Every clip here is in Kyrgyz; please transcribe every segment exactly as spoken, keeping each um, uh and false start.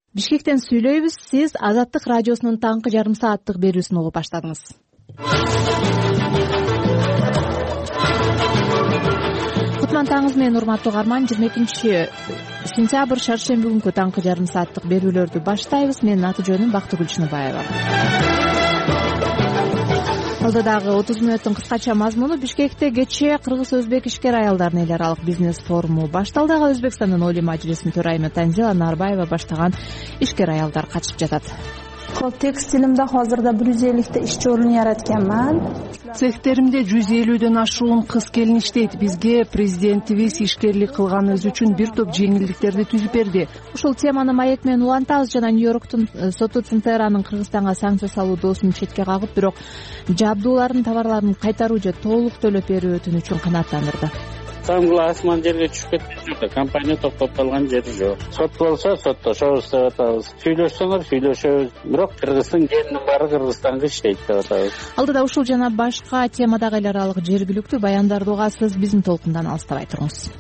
Бишкектен сүйлөйбүз. Сиз Азаттык радиосунун таңкы жарым сааттык берүүсүн угуп баштадыңыз. Кутман таңыңыз менен, урматтуу угарман. жыйырма экинчи сентябрь шаршемби күнкү таңкы жарым сааттык берүүлөрдү баштайбыз. Менин аты жөнүм Бактыгүл Чыныбаева. Алдыдагы отуз мүнөттүн кыскача мазмуну: Бишкекте кечээ кыргыз-өзбек ишкер аялдардын эл аралык бизнес форуму башталды. Өзбекстандын Олий Мажлисинин төрайымы Танзила Нарбаева баштаган ишкер аялдар катышып жатат. Хоп, текстилимде азырда бир жүз элүүтө иш орун яратканмын. Цехтеримде жүз элүүдөн ашуун кыз келин иштейт. Бизге президентибиз ишкерлик кылганыбыз үчүн бир топ жеңилдиктерди түзүп берди. Ушул теманы маек менен улантабыз. Жана Нью-Йорктун соту Центеранын Кыргызстанга санкция салуу доосун четке кагып, бирок жабдуулардын товарларын кайтаруу же толук төлөп берүү өтүнүчүн канааттандырды. Самгыла асман жерге түшүп кеткен жок. Компания токтоп калган жери жок. Сот болсо соттошобуз деп атабыз. Сүйлөшсөңөр сүйлөшөбүз. Бирок Кыргыздын жеринин баары Кыргызстанга иштейт деп атабыз. Алдыда ушул жана башка темадагы эл аралык жергиликтүү баяндарды угасыз. Биздин толкундан алыстабай туруңуз.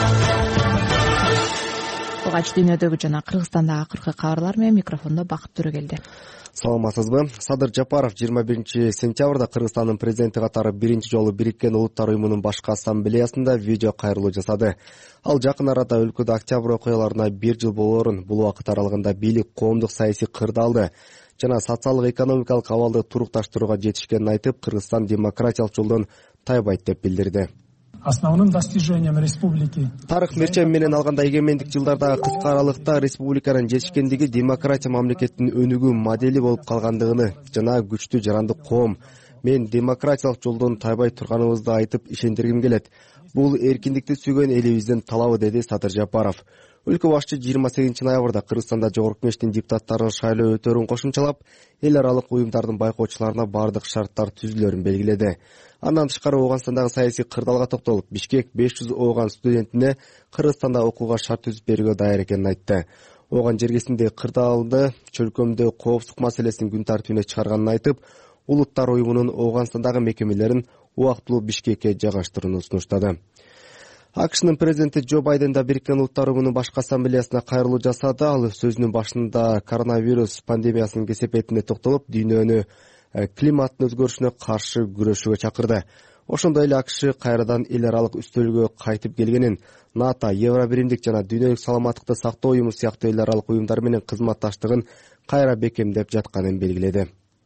Бугач дүйнөдөгү жана Кыргызстандагы акыркы кабарлар менен микрофондо Бакыт Төрөгелди. Саламатсызбы? Садыр Жапаров жыйырма биринчи сентябрда Кыргызстандын президенти катары биринчи жолу Бириккен Улуттар уюмунун башкы ассамблеясында видео кайрылуу жасады. Ал жакын арада өлкөдө октябрь окуяларына бир жыл болоорун, бул убакыт аралыгында бийлик коомдук саясий кырды алды жана социалдык экономикалык абалды турукташтырууга жетишкенин айтып, Кыргызстан демократиялык жолдон тайбайт деп билдирди. Основным достижением республики тарых мерчем менен алганда эгемендик жылдардагы кыска аралыкта республиканын жетишкендиги демократия мамлекеттин өнүгүү модели болуп калгандыгыны жана күчтүү жарандык коом. Мен демократиялык жолдон тайбай турганыбызды айтып ишендиргим келет. Бул эркиндикти сүйгөн элибиздин талабы, деди Садыр Жапаров. Өлкө башчы жыйырма сегизинчи ноябрда Кыргызстанда Жогорку Кеңештин депутаттарын шайлоо өтөрүн кошумчалап, эл аралык уюмдардын байкоочуларына бардык шарттар түзүлөрүн белгиледи. Андан тышкары Ооганстандагы саясий кырдаалга токтолуп, Бишкек беш жүз ооган студентине Кыргызстанда окууга шарт түзүп берүүгө даяр экенин айтты. Ооган жергесиндеги кырдаалды чөлкөмдө коопсуздук маселесин күн тартибине чыгарганын айтып, Улуттар уюмунун Ооганстандагы мекемелерин убактылуу Бишкекке жайгаштырууну сунуштады. АКШнын президенти Джо Байден да Бириккен Улуттар уюмунун башкы ассамблеясына кайрылуу жасады. Ал сөзүнүн башында коронавирус пандемиясынын кесепетине токтолуп, дүйнөнү климаттын өзгөрүшүнө каршы күрөшүүгө чакырды. Ошондой эле АКШ кайрадан эл аралык үстөлгө кайтып келгенин, НАТО, Евробиримдик жана Дүйнөлүк саламаттыкты сактоо уюму сыяктуу эл аралык уюмдар менен кызматташтыгын кайра бекемдеп жатканын белгиледи.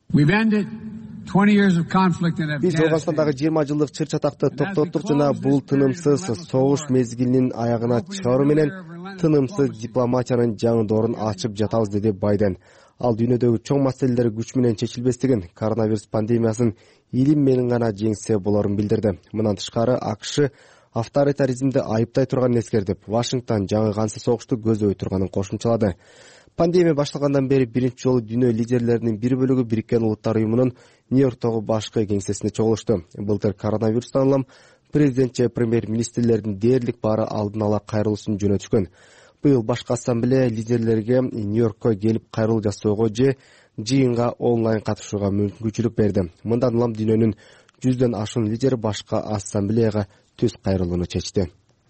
Биз Ооганстандагы жыйырма жылдык чыр чатакты токтоттук жана бул тынымсыз согуш мезгилинин аягына чыгаруу менен тынымсыз дипломатиянын жаңы доорун ачып жатабыз, деди Байден. Ал дүйнөдөгү чоң маселелер күч менен чечилбестигин, коронавирус пандемиясын илим менен гана жеңсе болорун билдирди. Мындан тышкары АКШ авторитаризмди айыптай турганын эскертип, Вашингтон жаңы кансыз согушту көздөй турганын кошумчалады. Пандемия башталгандан бери биринчи жолу дүйнө лидерлеринин бир бөлүгү Бириккен Улуттар уюмунун Нью-Йорктогу башкы кеңсесине чогулушту. Былтыр коронавирустан улам президент же премьер-министрлердин дээрлик баары алдын ала кайрылуусун жөнөтүшкөн. Быйыл башкы ассамблея лидерлерге Нью-Йоркко келип кайрылуу жасоого же жыйынга онлайн катышууга мүмкүнчүлүк берди. Мындан улам дүйнөнүн жүздөн ашуун лидери башкы ассамблеяга түз кайрылууну чечти.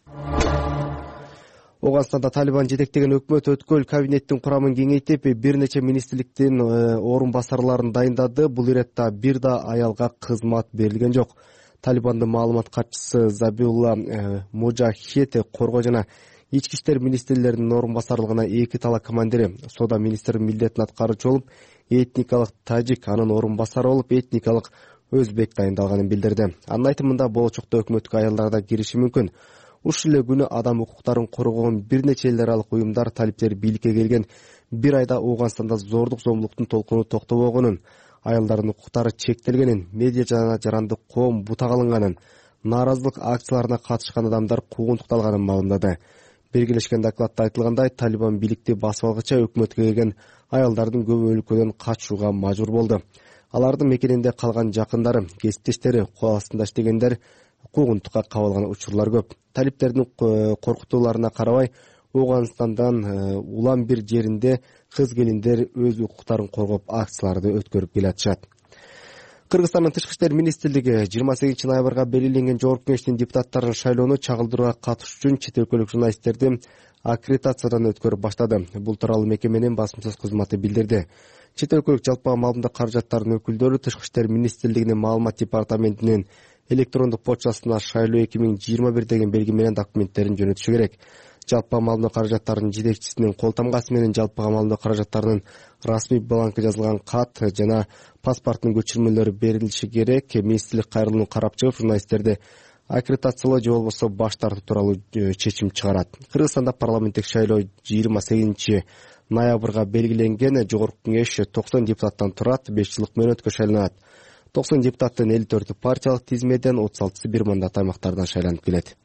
Ооганстанда Талибан жетектеген өкмөт өткөл кабинеттин курамын кеңейтип, бир нече министрликтин орун басарларын дайындады. Бул иретте бир да аялга кызмат берилген жок. Талибандын маалымат катчысы Забиулла Мужахед коргоо жана ички иштер министрлеринин орун басарлыгына эки тала командири, соода министринин милдетин аткаруучу болуп, этникалык тажик, анын орун басары болуп, этникалык өзбек дайындалганын билдирди. Анын айтымында болочокто өкмөткө аялдар да кириши мүмкүн. Ушул эле күнү адам укуктарын коргоон бир нече эл аралык уюмдар талиптер бийликке келген бир айда Ооганстанда зордук зомбулуктун толкуну токтобогонун, аялдардын укуктары чектелгенин, медиа жана жарандык коом бутак алынганын, нааразылык акцияларына катышкан адамдар куугунтукталганын маалымдады. Белгилешкен докладта айтылгандай, Талибан бийликти басып алгыча өкмөткө келген аялдардын көбү өлкөдөн качууга мажбур болду. Алардын мекенинде калган жакындары, кесиптештери, кол астында иштегендер куугунтукка кабылган учурлар көп. Талиптердин коркутууларына карабай, Ооганстандан улам бир жеринде кыз келиндер өз укуктарын коргоп акцияларды өткөрүп келатышат. Кыргызстандын Тышкы иштер министрлиги жыйырма сегизинчи ноябрга белгиленген жогорку кеңештин депутаттарын шайлоону чагылдырууга катышуу үчүн чет өлкөлүк журналисттерди аккредитациядан өткөрүп баштады. Бул тууралуу мекеменин басым сөз кызматы билдирди. Чет өлкөлүк жалпыга маалымдоо каражаттарынын өкүлдөрү Тышкы иштер министрлигинин маалымат департаментинин электрондук почтасына шайлоо эки миң жыйырма бир деген белги менен документтерин жөнөтүшү керек. Жалпыга маалымдоо каражаттарынын жетекчисинин кол тамгасы менен жалпыга маалымдоо каражаттарынын расмий бланкы жазылган кат жана паспорттун көчүрмөлөрү берилиши керек. Министрлик кайрылууну карап чыгып, журналисттерди аккредитациялоо же болбосо баш тартуу тууралуу чечим чыгарат. Кыргызстанда парламенттик шайлоо жыйырма сегизинчи ноябрга белгиленген. Жогорку кеңеш токсон депутаттан турат, беш жылдык мөөнөткө шайланат. токсон депутаттын элүү төртү партиялык тизмеден, отуз алтысы бир мандат аймактардан шайланып келет.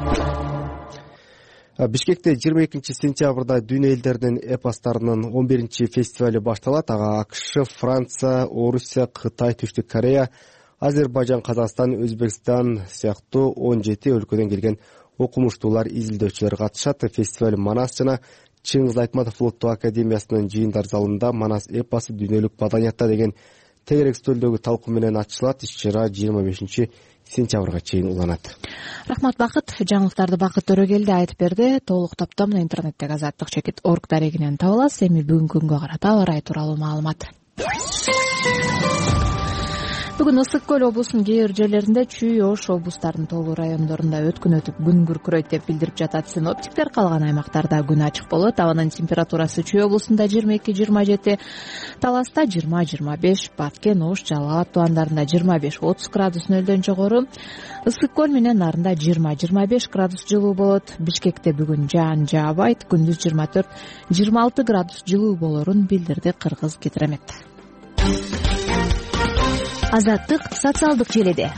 Бишкекте жыйырма экинчи сентябрда дүйнө элдеринин эпостарынын он биринчи фестивалю башталат. Ага АКШ, Франция, Орусия, Кытай, Түштүк Корея, Азербайжан, Казакстан, Өзбекстан сыяктуу он жети өлкөдөн келген окумуштуулар, изилдөөчүлөр катышат. Фестиваль Манас жана Чыңгыз Айтматов улуттук академиясынын жыйындар залында Манас эпосу дүйнөлүк маданиятта деген тегерек стөлдөгү талкуу менен ачылат. Иш-чара жыйырма бешинчи сентябрга чейин уланат. Рахмат Бакыт. Жаңылыктарды Бакыт Төрөгелди айтып берди. Толук топтом интернеттеги азаттык чекит точка орг дарегинен таба аласыз. Эми бүгүнкү күнгө карата аба ырайы тууралуу маалымат. Бүгүн Ысык көл облусунун кээ бир жерлеринде Чүй, Ош облустарынын тоолуу райондорунда өткүн өтүп күн күркүрөйт деп билдирип жатат синоптиктер. Калган аймактарда күн ачык болот. Абанын температурасы Чүй облусунда жыйырма эки жыйырма жети, Таласта жыйырма жыйырма беш, Баткен, Ош, Жалал абад тубандарында жыйырма беш отуз градус нөлдөн жогору, Ысык көл менен нарында жыйырма жыйырма беш градус жылуу болот. Бишкекте бүгүн жаан жаабайт, күндүз жыйырма төрт жыйырма алты градус жылуу болорун билдирди Кыргыз Гидромет. Азаттык социалдык желеде.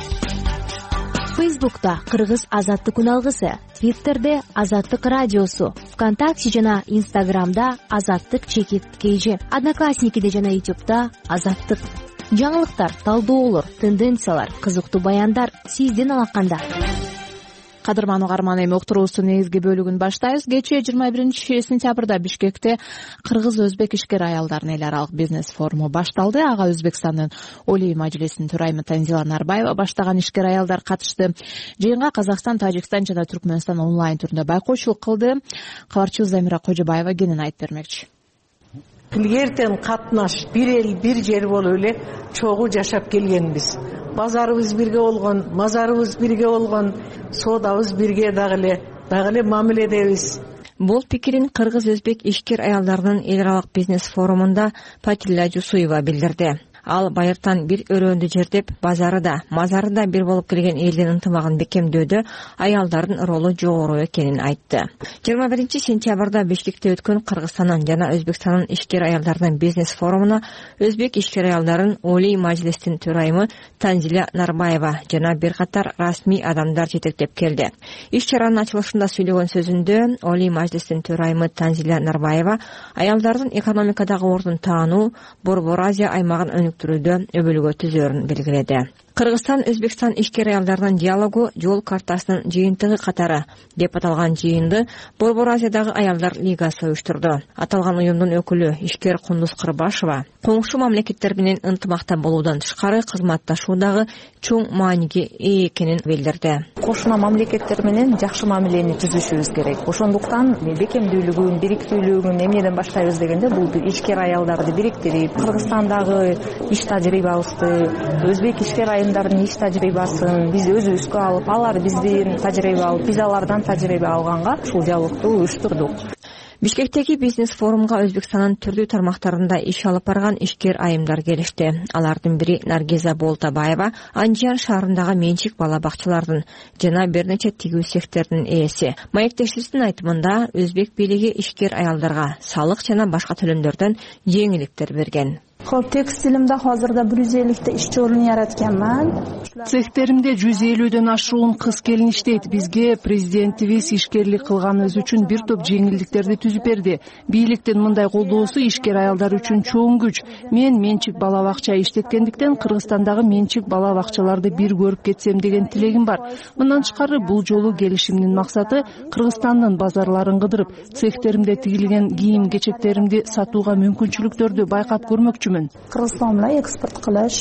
Фейсбукта Кыргыз Азаттык үналгысы, Твиттерде Азаттык радиосу, ВКонтакте жана Инстаграмда Азаттык чекит кейжи, Одноклассникиде жана Ютубта Азаттык. Жаңылыктар, талдоолор, тенденциялар, кызыктуу баяндар сиздин алаканда. Кадырман угарман, эми уктуруубуздун негизги бөлүгүн баштайбыз. Кечээ жыйырма биринчи сентябрда Бишкекте кыргыз-өзбек ишкер аялдардын эл аралык бизнес форуму башталды. Ага Өзбекстандын Олий мажлисинин төрайымы Танзила Нарбаева баштаган ишкер аялдар катышты. Жыйынга Казакстан, Тажикстан жана Түркмөнстан онлайн түрүндө байкоочулук кылды. Кабарчыбыз Замира Кожобаева кенен айтып бермекчи. Илгертен катнаш бир эл бир жер болуп эле чогуу жашап келгенбиз. Базарыбыз бирге болгон, мазарыбыз бирге болгон, соодабыз бирге дагы эле, дагы эле мамиледебиз. Бул пикирин кыргыз-өзбек ишкер аялдарынын эл аралык бизнес форумунда Патилла Жусуева билдирди. Ал байыртан бир өрөөндү жердеп, базары да, мазары да бир болуп келген элдин ынтымагын бекемдөөдө аялдардын ролу жогору экенин айтты. жыйырма биринчи сентябрда Бишкекте өткөн Кыргызстандын жана Өзбекстандын ишкер аялдарынын бизнес форумуна өзбек ишкер аялдарын Олий мажлистин төрайымы Танзила Нарбаева жана бир катар расмий адамдар жетектеп келди. Иш-чаранын ачылышында сүйлөгөн сөзүндө Олий мажлистин төрайымы Танзила Нарбаева аялдардын экономикадагы ордун таануу, Борбор Азия аймагын өнүктүрүүдө өбөлгө түзөрүн белгиледи. Кыргызстан Өзбекстан ишкер аялдарынын диалогу жол картасынын жыйынтыгы катары деп аталган жыйынды Борбор Азиядагы аялдар лигасы уюштурду. Аталган уюмдун өкүлү ишкер Кундуз Кырбашева коңшу мамлекеттер менен ынтымакта болуудан тышкары кызматташуудагы чоң мааниге ээ экенин билдирди. Кошуна мамлекеттер менен жакшы мамилени түзүшүбүз керек. Ошондуктан бекемдүүлүгүн, бириктүүлүгүн эмнеден баштайбыз дегенде бул ишкер аялдарды бириктирип, Кыргызстандагы иш тажрыйбабызды, өзбек ишкер аялдардын иш тажрыйбасын биз өзүбүзгө алып, алар биздин тажрыйба алып, биз алардан тажрыйба алганга ушул диалогду уюштурдук. Бишкектеги бизнес форумга Өзбекстандын түрдүү тармактарында иш алып барган ишкер айымдар келишти. Алардын бири Наргиза Болтабаева, Анжиян шаарындагы менчик бала бакчалардын жана бир нече тигүү цехтердин ээси. Маектешибиздин айтымында өзбек бийлиги ишкер аялдарга салык жана башка төлөмдөрдөн жеңилдиктер берген. Хоп, текстилимде азырда бир жүз элүүтө иш орун яратканмын. Цехтеримде жүз элүүдөн ашуун кыз келин иштейт. Бизге президентибиз ишкерлик кылганыбыз үчүн бир топ жеңилдиктерди түзүп берди. Бийликтин мындай колдоосу ишкер аялдар үчүн чоң күч. Мен менчик бала бакча иштеткендиктен Кыргызстандагы менчик бала бакчаларды бир көрүп кетсем деген тилегим бар. Мындан тышкары бул жолу келишимдин максаты Кыргызстандын базарларын кыдырып, цехтеримде тигилген кийим-кечектеримди сатууга мүмкүнчүлүктөрдү байкап көрмөкчүмүн. Кыргызстанга экспорт кылыш,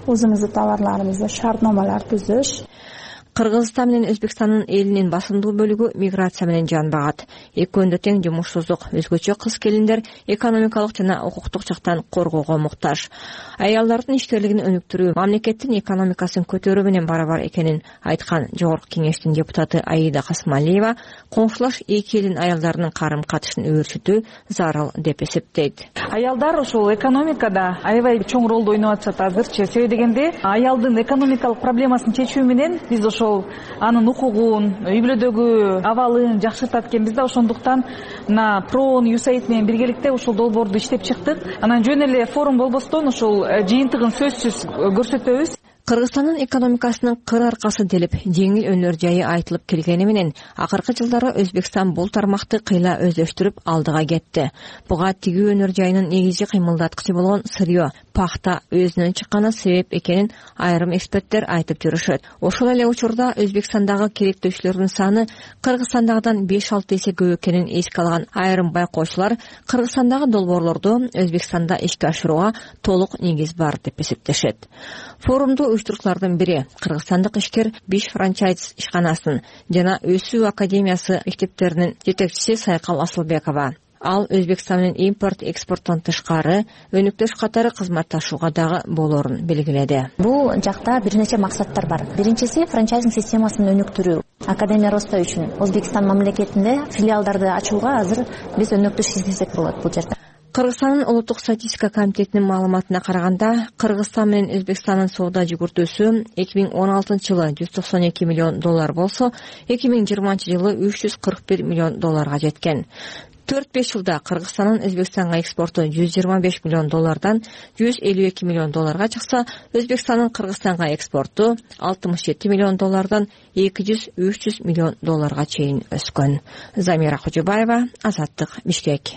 өзүмүздүн товарларыбызды шартномалар түзүш. Кыргызстан менен Өзбекстандын элинин басымдуу бөлүгү миграция менен жан багат. Экөөндө тең жумушсуздук, өзгөчө кыз келиндер экономикалык жана укуктук жактан коргоого муктаж. Аялдардын ишкерлигин өнүктүрүү мамлекеттин экономикасын көтөрүү менен барабар экенин айткан Жогорку Кеңештин депутаты Аида Касымалиева коңшулаш эки элдин аялдарынын карым-катышын өөрчүтүү зарыл деп эсептейт. Аялдар ушул экономикада аябай чоң ролду ойноп атышат азырчы. Себеби дегенде аялдын экономикалык проблемасын чечүү менен биз ошол анын укугун, үй бүлөдөгү абалын жакшыртат экенбиз да. Ошондуктан мына проон, юсаид менен биргеликте ушул долбоорду иштеп чыктык. Анан жөн эле форум болбостон ушул жыйынтыгын сөзсүз көрсөтөбүз. Кыргызстандын экономикасынын кыр аркасы делип, жеңил өнөр жайы айтылып келгени менен акыркы жылдары Өзбекстан бул тармакты кыйла өздөштүрүп алдыга кетти. Буга тигүү өнөр жайынын негизги кыймылдаткычы болгон сырьё, пахта өзүнөн чыкканы себеп экенин айрым эксперттер айтып жүрүшөт. Ошол эле учурда Өзбекстандагы керектөөчүлөрдүн саны Кыргызстандагыдан беш алты эсе көп экенин эске алган айрым байкоочулар Кыргызстандагы долбоорлорду Өзбекстанда ишке ашырууга толук негиз бар деп эсептешет. Форумду уюштуруучулардын бири кыргызстандык ишкер Биш франчайз ишканасынын жана Өсүү академиясы мектептеринин жетекчиси Сайкал Асылбекова. Ал Өзбекстан менен импорт экспорттон тышкары өнүктүш катары кызматташууга дагы болоорун белгиледи. Бул жакта бир нече максаттар бар. Биринчиси франчайзинг системасын өнүктүрүү. Академия Роста үчүн Өзбекстан мамлекетинде филиалдарды ачууга азыр биз өнүктүш издесек болот бул жерде. Кыргызстандын улуттук статистика комитетинин маалыматына караганда, Кыргызстан менен Өзбекстандын соода жүгүртүүсү эки миң он алтынчы жылы жүз токсон эки миллион доллар болсо, эки миң жыйырманчы жылы үч жүз кырк бир миллион долларга жеткен. төрт беш жылда Кыргызстандын Өзбекстанга экспорту жүз жыйырма беш миллион доллардан жүз элүү эки миллион долларга чыкса, Өзбекстандын Кыргызстанга экспорту алтымыш жети миллион доллардан эки жүз үч жүз миллион долларга чейин өскөн. Замира Кожобаева, Азаттык, Бишкек.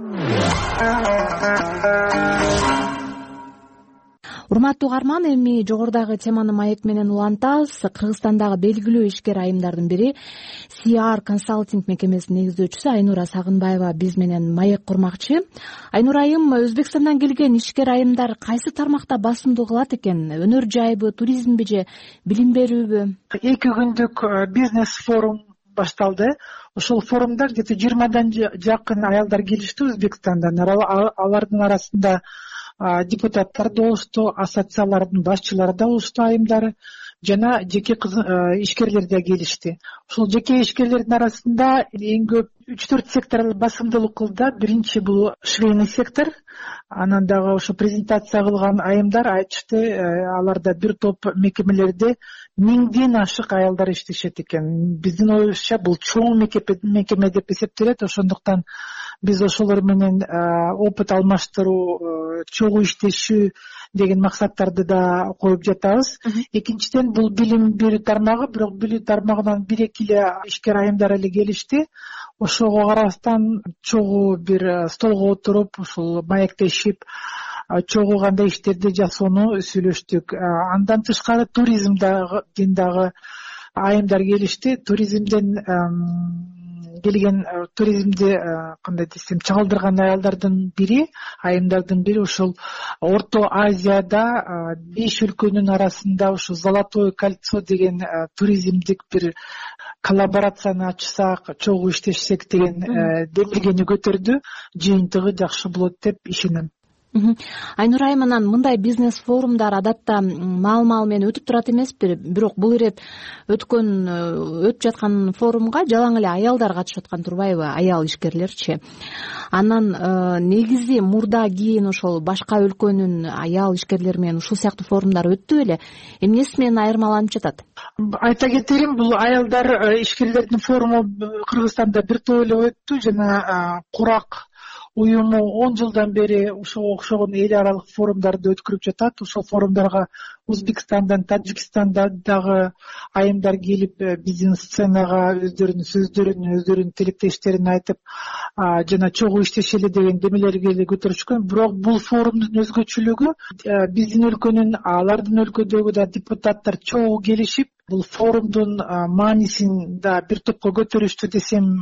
Урматтуу угарман, эми жогорудагы теманы маек менен улантабыз. Кыргызстандагы белгилүү ишкер айымдардын бири си ар консалтинг мекемесинин негиздөөчүсү Айнура Сагынбаева биз менен маек курмакчы. Айнура айым, Өзбекстандан келген ишкер айымдар кайсы тармакта басымдуу кылат экен? Өнөр жайбы, туризмби же билим берүүбү? Эки күндүк бизнес форум башталды. Ошол форумда где-то жыйырмадан жакын аялдар келишти Өзбекстандан. Алардын арасында депутаттар да болушту, ассоциациялардын башчылары да болушту, айымдары жана жеке ишкерлер да келишти. Ошол жеке ишкерлердин арасында эң көп үч төрт сектор басымдуулук кылды. Биринчи бул швейный сектор. Анан дагы ошо презентация кылган айымдар айтышты, аларда бир топ мекемелерде миңден ашык аялдар иштешет экен. Биздин оюбузча бул чоң мекеме деп эсептелет. Ошондуктан биз ошолор менен опыт алмаштыруу, чогуу иштешүү деген максаттарды да коюп жатабыз. Экинчиден бул билим берүү тармагы, бирок билүү тармагынан бир эки эле ишкер айымдар эле келишти. Ошого карабастан чогуу бир столго отуруп, ушул маектешип, чогуу кандай иштерди жасоону сүйлөштүк. Андан тышкары туризмден дагы айымдар келишти. Туризмден келген, туризмди кандай десем, чагылдырган аялдардын бири, айымдардын бири ушул Орто Азияда беш өлкөнүн арасында ушул Золотое кольцо деген туризмдик бир коллаборацияны ачсак, чогуу иштешсек деген демилгени көтөрдү. Жыйынтыгы жакшы болот деп ишенем. Айнура айым, анан мындай бизнес форумдар адатта маал-маал менен өтүп турат эмеспи? Бирок бул ирет өткөн өтүп жаткан форумга жалаң эле аялдар катышып аткан турбайбы? Аял ишкерлерчи. Анан негизи мурда кийин ошол башка өлкөнүн аял ишкерлери менен ушул сыяктуу форумдар өттү беле? Эмнеси менен айырмаланып жатат? Айта кетерим, бул аялдар ишкерлердин форуму Кыргызстанда бир топ эле өттү жана Курак уюму он жылдан бери ошого окшогон эл аралык форумдарды өткөрүп жатат. Ошол форумдарга Өзбекстандан, Таджикстандан дагы айымдар келип, биздин сценага өздөрүнүн сөздөрүн, өздөрүнүн тилектештерин айтып, жана чогуу иштешели деген демелерге көтөрүшкөн. Бирок бул форумдун өзгөчөлүгү, биздин өлкөнүн, алардын өлкөдөгү да депутаттар чогуу келишип, бул форумдун маанисин да бир топко көтөрүштү десем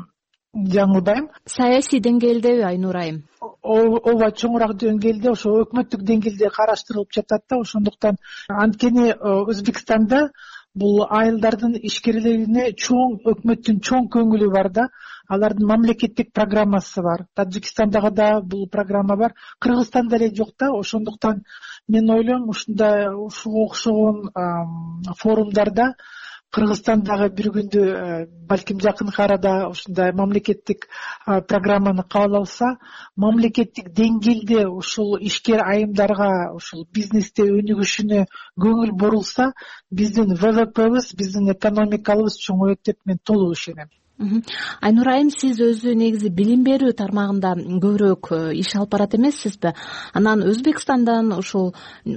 жаңылбайм. Саясий деңгээлдеби Айнура айым? Ооба, чоңураак деңгээлде, ошо өкмөттүк деңгээлде караштырылып жатат да. Ошондуктан анткени Өзбекстанда бул айылдардын ишкерлерине чоң, өкмөттүн чоң көңүлү бар да. Алардын мамлекеттик программасы бар. Таджикстандагы да бул программа бар. Кыргызстанда эле жок да. Ошондуктан мен ойлойм, ушундай ушуга окшогон форумдарда Кыргызстандагы бир күндү, балким жакынкы арада ушундай мамлекеттик программаны кабыл алса, мамлекеттик деңгээлде ушул ишкер айымдарга, ушул бизнесте өнүгүшүнө көңүл бурулса, биздин ВВПбиз, биздин экономикабыз чоңоет деп мен толук ишенем. Айнура айым, сиз өзү негизи билим берүү тармагында көбүрөөк иш алып барат эмессизби? Анан Өзбекстандан ушул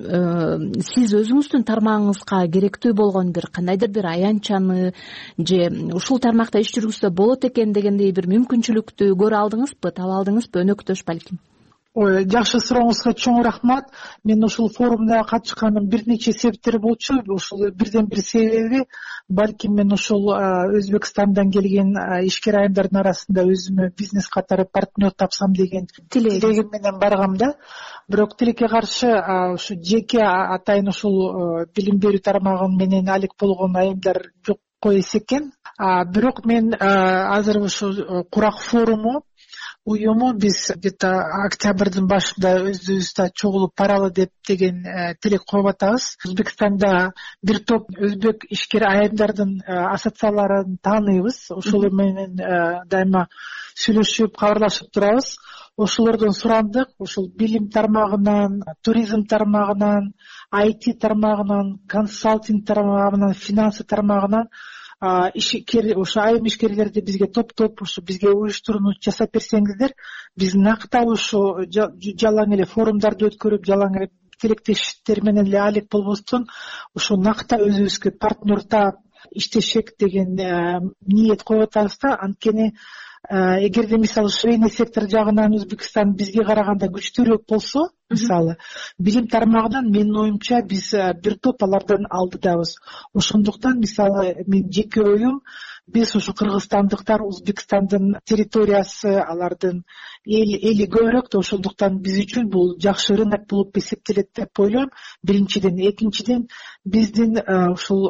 сиз өзүңүздүн тармагыңызга керектүү болгон бир кандайдыр бир аянтчаны же ушул тармакта иш жүргүзсө болот экен дегендей бир мүмкүнчүлүктү көрө алдыңызбы, таба алдыңызбы, өнөктөш балким? Ой, жакшы сурооңузга чоң рахмат. Мен ушул форумда катышканым бир нече себептер болчу. Ушул бирден бир себеби, балким мен ушул Өзбекстандан келген ишкер айымдардын арасында өзүмө бизнес катары партнер тапсам деген тилегим менен баргам да. Бирок тилекке каршы ушу жеке атайын ушул билим берүү тармагы менен алек болгон айымдар жок эсекен. Бирок мен азыр ушул курак форуму уюму биз где-то октябрдын башында өзүбүздө чогулуп баралы деп деген тилек коюп атабыз. Өзбекстанда бир топ өзбек ишкер айымдардын ассоциацияларын тааныйбыз. Ошолор менен дайыма сүйлөшүп, кабарлашып турабыз. Ошолордон сурандык, ушул билим тармагынан, туризм тармагынан, ай ти тармагынан, консалтинг тармагынан, финансы тармагынан ишкер, ошо айым ишкерлерди бизге топтоп, ошо бизге уюштурууну жасап берсеңиздер, биз нактал ошо жалаң эле форумдарды өткөрүп, жалаң эле тилектештер менен эле алек болбостон, ошо накта өзүбүзгө партнер таап иштешек деген ниет коюп атабыз да. Анткени эгерде мисалы швейный сектор жагынан Өзбекстан бизге караганда күчтүүрөөк болсо, мисалы билим тармагынан менин оюмча биз бир топ алардан алдыдабыз. Ошондуктан мисалы мен жеке оюм, биз ушу кыргызстандыктар Өзбекстандын территориясы, алардын эли көбүрөөк да, ошондуктан биз үчүн бул жакшы рынок болуп эсептелет деп ойлойм. Биринчиден, экинчиден биздин ушул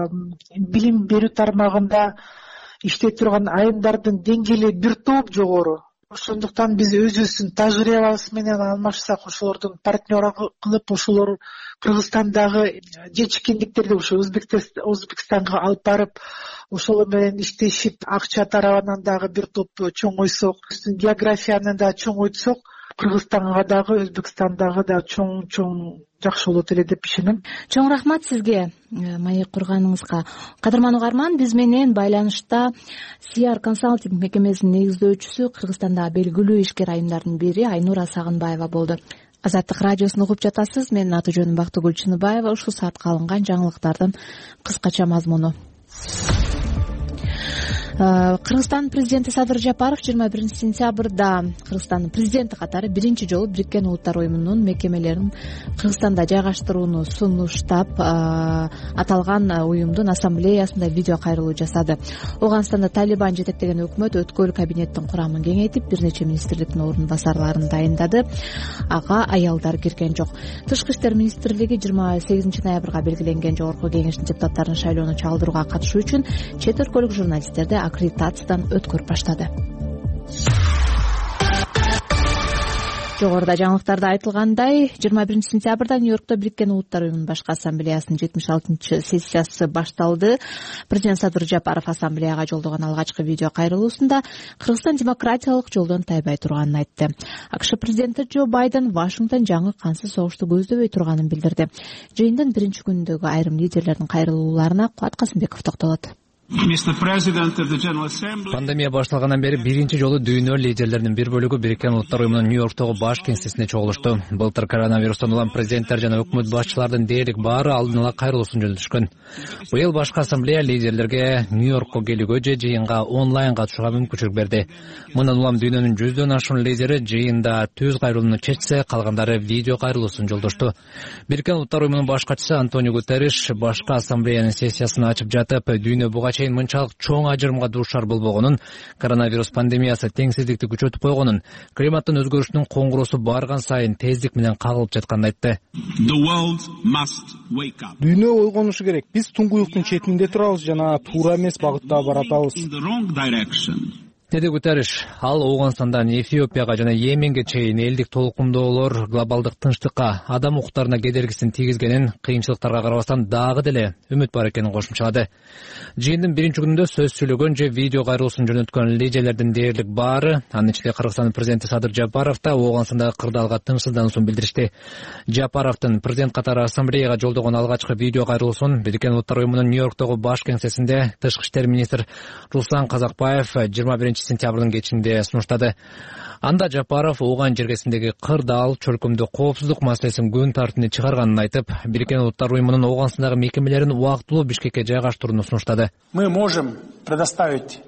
билим берүү тармагында иштей турган айымдардын деңгээли бир топ жогору. Ошондуктан биз өзүбүздүн тажрыйбабыз менен алмашсак, ошолордун партнер кылып, ошолор Кыргызстандагы жетишкендиктерди ушу Өзбекстанга алып барып, ошолор менен иштешип, акча тарабынан дагы бир топ чоңойсок, географияны да чоңойтсок, Кыргызстанга дагы, Өзбекстандагы да чоң-чоң жакшы болот эле деп ишенем. Чоң рахмат сизге маек курганыңызга. Кадырман угарман, биз менен байланышта Сиар консалтинг мекемесинин негиздөөчүсү, Кыргызстандагы белгилүү ишкер айымдардын бири Айнура Сагынбаева болду. Азаттык радиосун угуп жатасыз. Менин аты жөнүм Бактыгүл Чыныбаева. Ушул саатка алынган жаңылыктардын кыскача мазмуну. Кыргызстан президенти Садыр Жапаров жыйырма биринчи сентябрда Кыргызстандын президенти катары биринчи жолу Бириккен Улуттар уюмунун мекемелерин Кыргызстанда жайгаштырууну сунуштап, аталган уюмдун ассамблеясында видео кайрылуу жасады. Ооганстанда Талибан жетектеген өкмөт өткөл кабинеттин курамын кеңейтип, бир нече министрликтин орун басарларын дайындады. Ага аялдар кирген жок. Тышкы иштер министрлиги жыйырма сегизинчи ноябрга белгиленген жогорку кеңештин депутаттарын шайлоону чалдырууга катышуу үчүн чет өлкөлүк журналисттерди аккредитациядан өткөрүп баштады. Жогоруда жаңылыктарда айтылгандай, жыйырма биринчи сентябрда Нью-Йоркто Бириккен Улуттар уюмунун башкы ассамблеясынын жетимиш алтынчы сессиясы башталды. Президент Садыр Жапаров ассамблеяга жолдогон алгачкы видео кайрылуусунда Кыргызстан демократиялык жолдон тайбай турганын айтты. АКШ президенти Джо Байден Вашингтон жаңы кансыз согушту көздөбөй турганын билдирди. Жыйындын биринчи күнүндөгү айрым лидерлердин кайрылууларына Кубат Касымбеков токтолот. Пандемия башталгандан бери биринчи жолу дүйнө лидерлеринин бир бөлүгү Бириккен Улуттар уюмунун Нью-Йорктогу баш кеңсесине чогулушту. Былтыр коронавирустан улам президенттер жана өкмөт башчылардын дээрлик баары алдын ала кайрылуусун жөнөтүшкөн. Быйыл башкы ассамблея лидерлерге Нью-Йоркко келүүгө же жыйынга онлайн катышууга мүмкүнчүлүк берди. Мындан улам дүйнөнүн жүздөн ашуун лидери жыйында түз кайрылууну чечсе, калгандары видео кайрылуусун жолдошту. Бириккен Улуттар уюмунун баш катчысы Антонио Гутерриш башкы ассамблеянын сессиясын ачып жатып, дүйнө буга чейин мынчалык чоң ажырымга дуушар болбогонун, коронавирус пандемиясы теңсиздикти күчөтүп койгонун, климаттын өзгөрүшүнүн коңгуросу барган сайын тездик менен кагылып жатканын айтты. Дүйнө ойгонушу керек. Биз туңгуюктун четинде турабыз жана туура эмес багытта баратабыз. Деди Гутерриш. Ал Ооганстандан Эфиопияга жана Йеменге чейин элдик толкундоолор глобалдык тынчтыкка, адам укуктарына кедергисин тийгизгенин, кыйынчылыктарга карабастан дагы деле үмүт бар экенин кошумчалады. Жыйындын биринчи күнүндө сөз сүйлөгөн же видео кайрылуусун жөнөткөн лидерлердин дээрлик баары, анын ичинде Кыргызстандын президенти Садыр Жапаров да Ооганстандагы кырдаалга тынчсыздануусун билдиришти. Жапаровдун президент катары ассамблеяга жолдогон алгачкы видео кайрылуусун Бириккен Улуттар уюмунун Нью-Йорктогу баш кеңсесинде тышкы иштер министри Руслан Казакбаев жыйырма биринчи сентябрдын кечинде сунуштады. Анда Жапаров Ооган жергесиндеги кырдаал чөлкөмдө коопсуздук маселесин күн тартибине чыгарганын айтып, Бириккен Улуттар уюмунун Ооганстандагы мекемелерин убактылуу Бишкекке жайгаштырууну сунуштады. Мы можем предоставить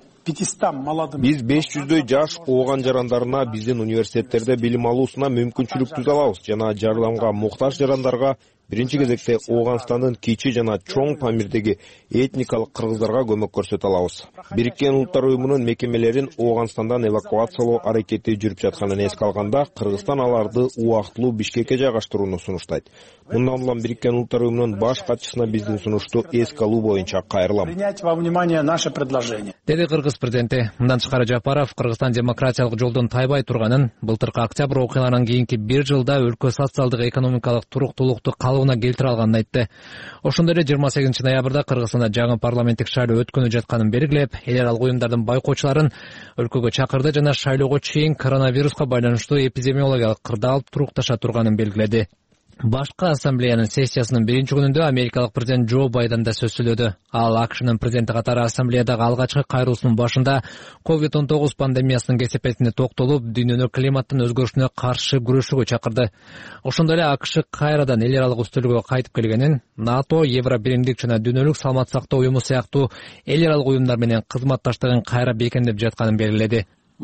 Биз беш жүздөй жаш Ооган жарандарына биздин университеттерде билим алуусуна мүмкүнчүлүк түзө алабыз жана жардамга муктаж жарандарга биринчи кезекте Ооганстандын кичи жана чоң Памирдеги этникалык кыргыздарга көмөк көрсөтө алабыз. Бириккен Улуттар уюмунун мекемелерин Ооганстандан эвакуациялоо аракети жүрүп жатканын эске алганда, Кыргызстан аларды убактылуу Бишкекке жайгаштырууну сунуштайт. Мындан улам Бириккен Улуттар уюмунун баш катчысына биздин сунушту эске алуу боюнча кайрылам. Принять во внимание наше предложение. Деди Кыргыз президенти. Мындан тышкары Жапаров Кыргызстан демократиялык жолдон тайбай турганын, былтыркы октябрь окуяларынан кийинки бир жылда өлкө социалдык экономикалык туруктуулукту калыбына келтире алганын айтты. Ошондой эле жыйырма сегизинчи ноябрда Кыргызстанда жаңы парламенттик шайлоо өткөнү жатканын белгилеп, эл аралык уюмдардын байкоочуларын өлкөгө чакырды жана шайлоого чейин коронавируска байланыштуу эпидемиологиялык кырдаал турукташа турганын белгиледи. Башкы ассамблеянын сессиясынын биринчи күнүндө америкалык президент Джо Байден да сөз сүйлөдү. Ал АКШнын президенти катары ассамблеядагы алгачкы кайрылуусунун башында ковид он тогуз пандемиясынын кесепетине токтолуп, дүйнөнү климаттын өзгөрүшүнө каршы күрөшүүгө чакырды. Ошондой эле АКШ кайрадан эл аралык үстөлгө кайтып келгенин, НАТО, Евробиримдик жана Дүйнөлүк саламат сактоо уюму сыяктуу эл аралык уюмдар менен кызматташтыгын кайра бекемдеп жатканын белгиледи.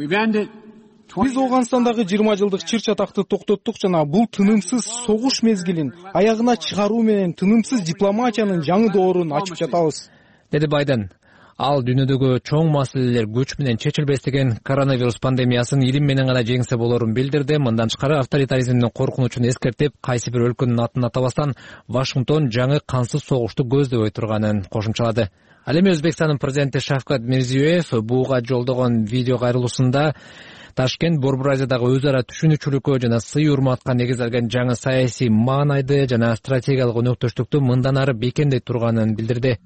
Биз Ооганстандагы жыйырма жылдык чыр-чатакты токтоттук жана бул тынымсыз согуш мезгилин аягына чыгаруу менен тынымсыз дипломатиянын жаңы доорун ачып жатабыз, деди Байден. Ал дүйнөдөгү чоң маселелер күч менен чечилбес деген коронавирус пандемиясын илим менен гана жеңсе болорун билдирди. Мындан тышкары авторитаризмдин коркунучун эскертип, кайсы бир өлкөнүн атын атабастан Вашингтон жаңы кансыз согушту көздөбөй турганын кошумчалады. Ал эми Өзбекстандын президенти Шавкат Мирзиёев буга жолдогон видео кайрылуусунда Ташкент Борбор Азиядагы өз ара түшүнүчүлүккө жана сый урматка негизделген жаңы саясий маанайды жана стратегиялык өнөктөштүктү мындан ары бекемдей турганын билдирди.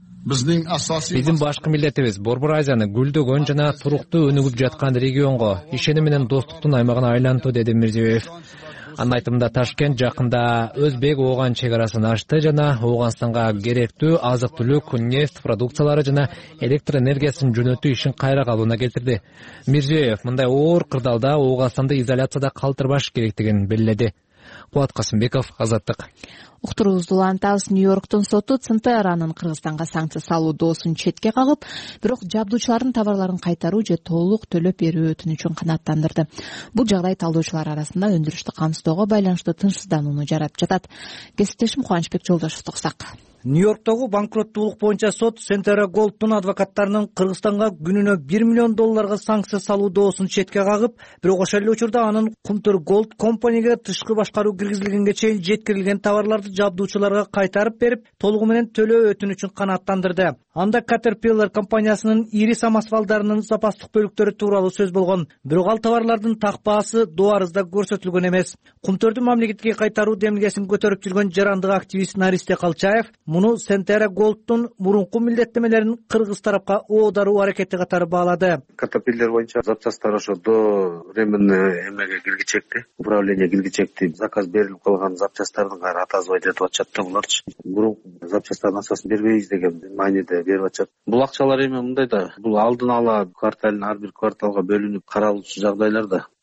Биздин башкы милдетибиз Борбор Азияны гүлдөгөн жана туруктуу өнүгүп жаткан регионго, ишеним менен достуктун аймагына айлантуу, деди Мирзиёев. Анын айтымында Ташкент жакында Өзбек-Ооган чек арасын ачты жана Ооганстанга керектүү азык-түлүк, нефть продукциялары жана электр энергиясын жөнөтүү ишин кайра калууна келтирди. Мирзиёев мындай оор кырдаалда Ооганстанды изоляцияда калтырбаш керектигин белгиледи. Кубат Касымбеков, Азаттык. Уктуруубузду улантабыз. Нью-Йорктун соту Центеранын Кыргызстанга санкция салуу доосун четке кагып, бирок жабдуучулардын товарларын кайтаруу же толук төлөп берүү өтүнүчүн канааттандырды. Бул жагдай талдоочулар арасында өндүрүштү камсыздоого байланыштуу тынчсызданууну жаратып жатат. Кесиптешим Кубанычбек Жолдошевду уктсак. Нью-Йорктогу банкроттуулук боюнча сот Сентера Голдтун адвокаттарынын Кыргызстанга күнүнө бир миллион долларга санкция салуу доосун четке кагып, бирок ошол эле учурда анын Кумтур Голд компанияга тышкы башкаруу киргизилгенге чейин жеткирилген товарларды жабдуучуларга кайтарып берип, толугу менен төлөө өтүнүчүн канааттандырды. Анда Caterpillar компаниясынын ири самосвалдарынын запастык бөлүктөрү тууралуу сөз болгон. Бирок ал товарлардын так баасы дуарызда көрсөтүлгөн эмес. Кумтөрдү мамлекетке кайтаруу демилгесин көтөрүп жүргөн жарандык активист Наристе Калчаев муну Сентера Голдтун мурунку милдеттемелерин кыргыз тарапка оодаруу аракети катары баалады. Caterpillar боюнча запчасттар ошо до временный эмеге киргичекти, управление киргичекти, заказ берилип калган запчасттардын кайра атазбай жатып атышат да буларчы. Мурунку запчасттардын акчасын бербейбиз деген мааниде берип атышат. Бул акчалар эми мындай да, бул алдын ала кварталдын ар бир кварталга бөлүнүп каралуучу жагдайларда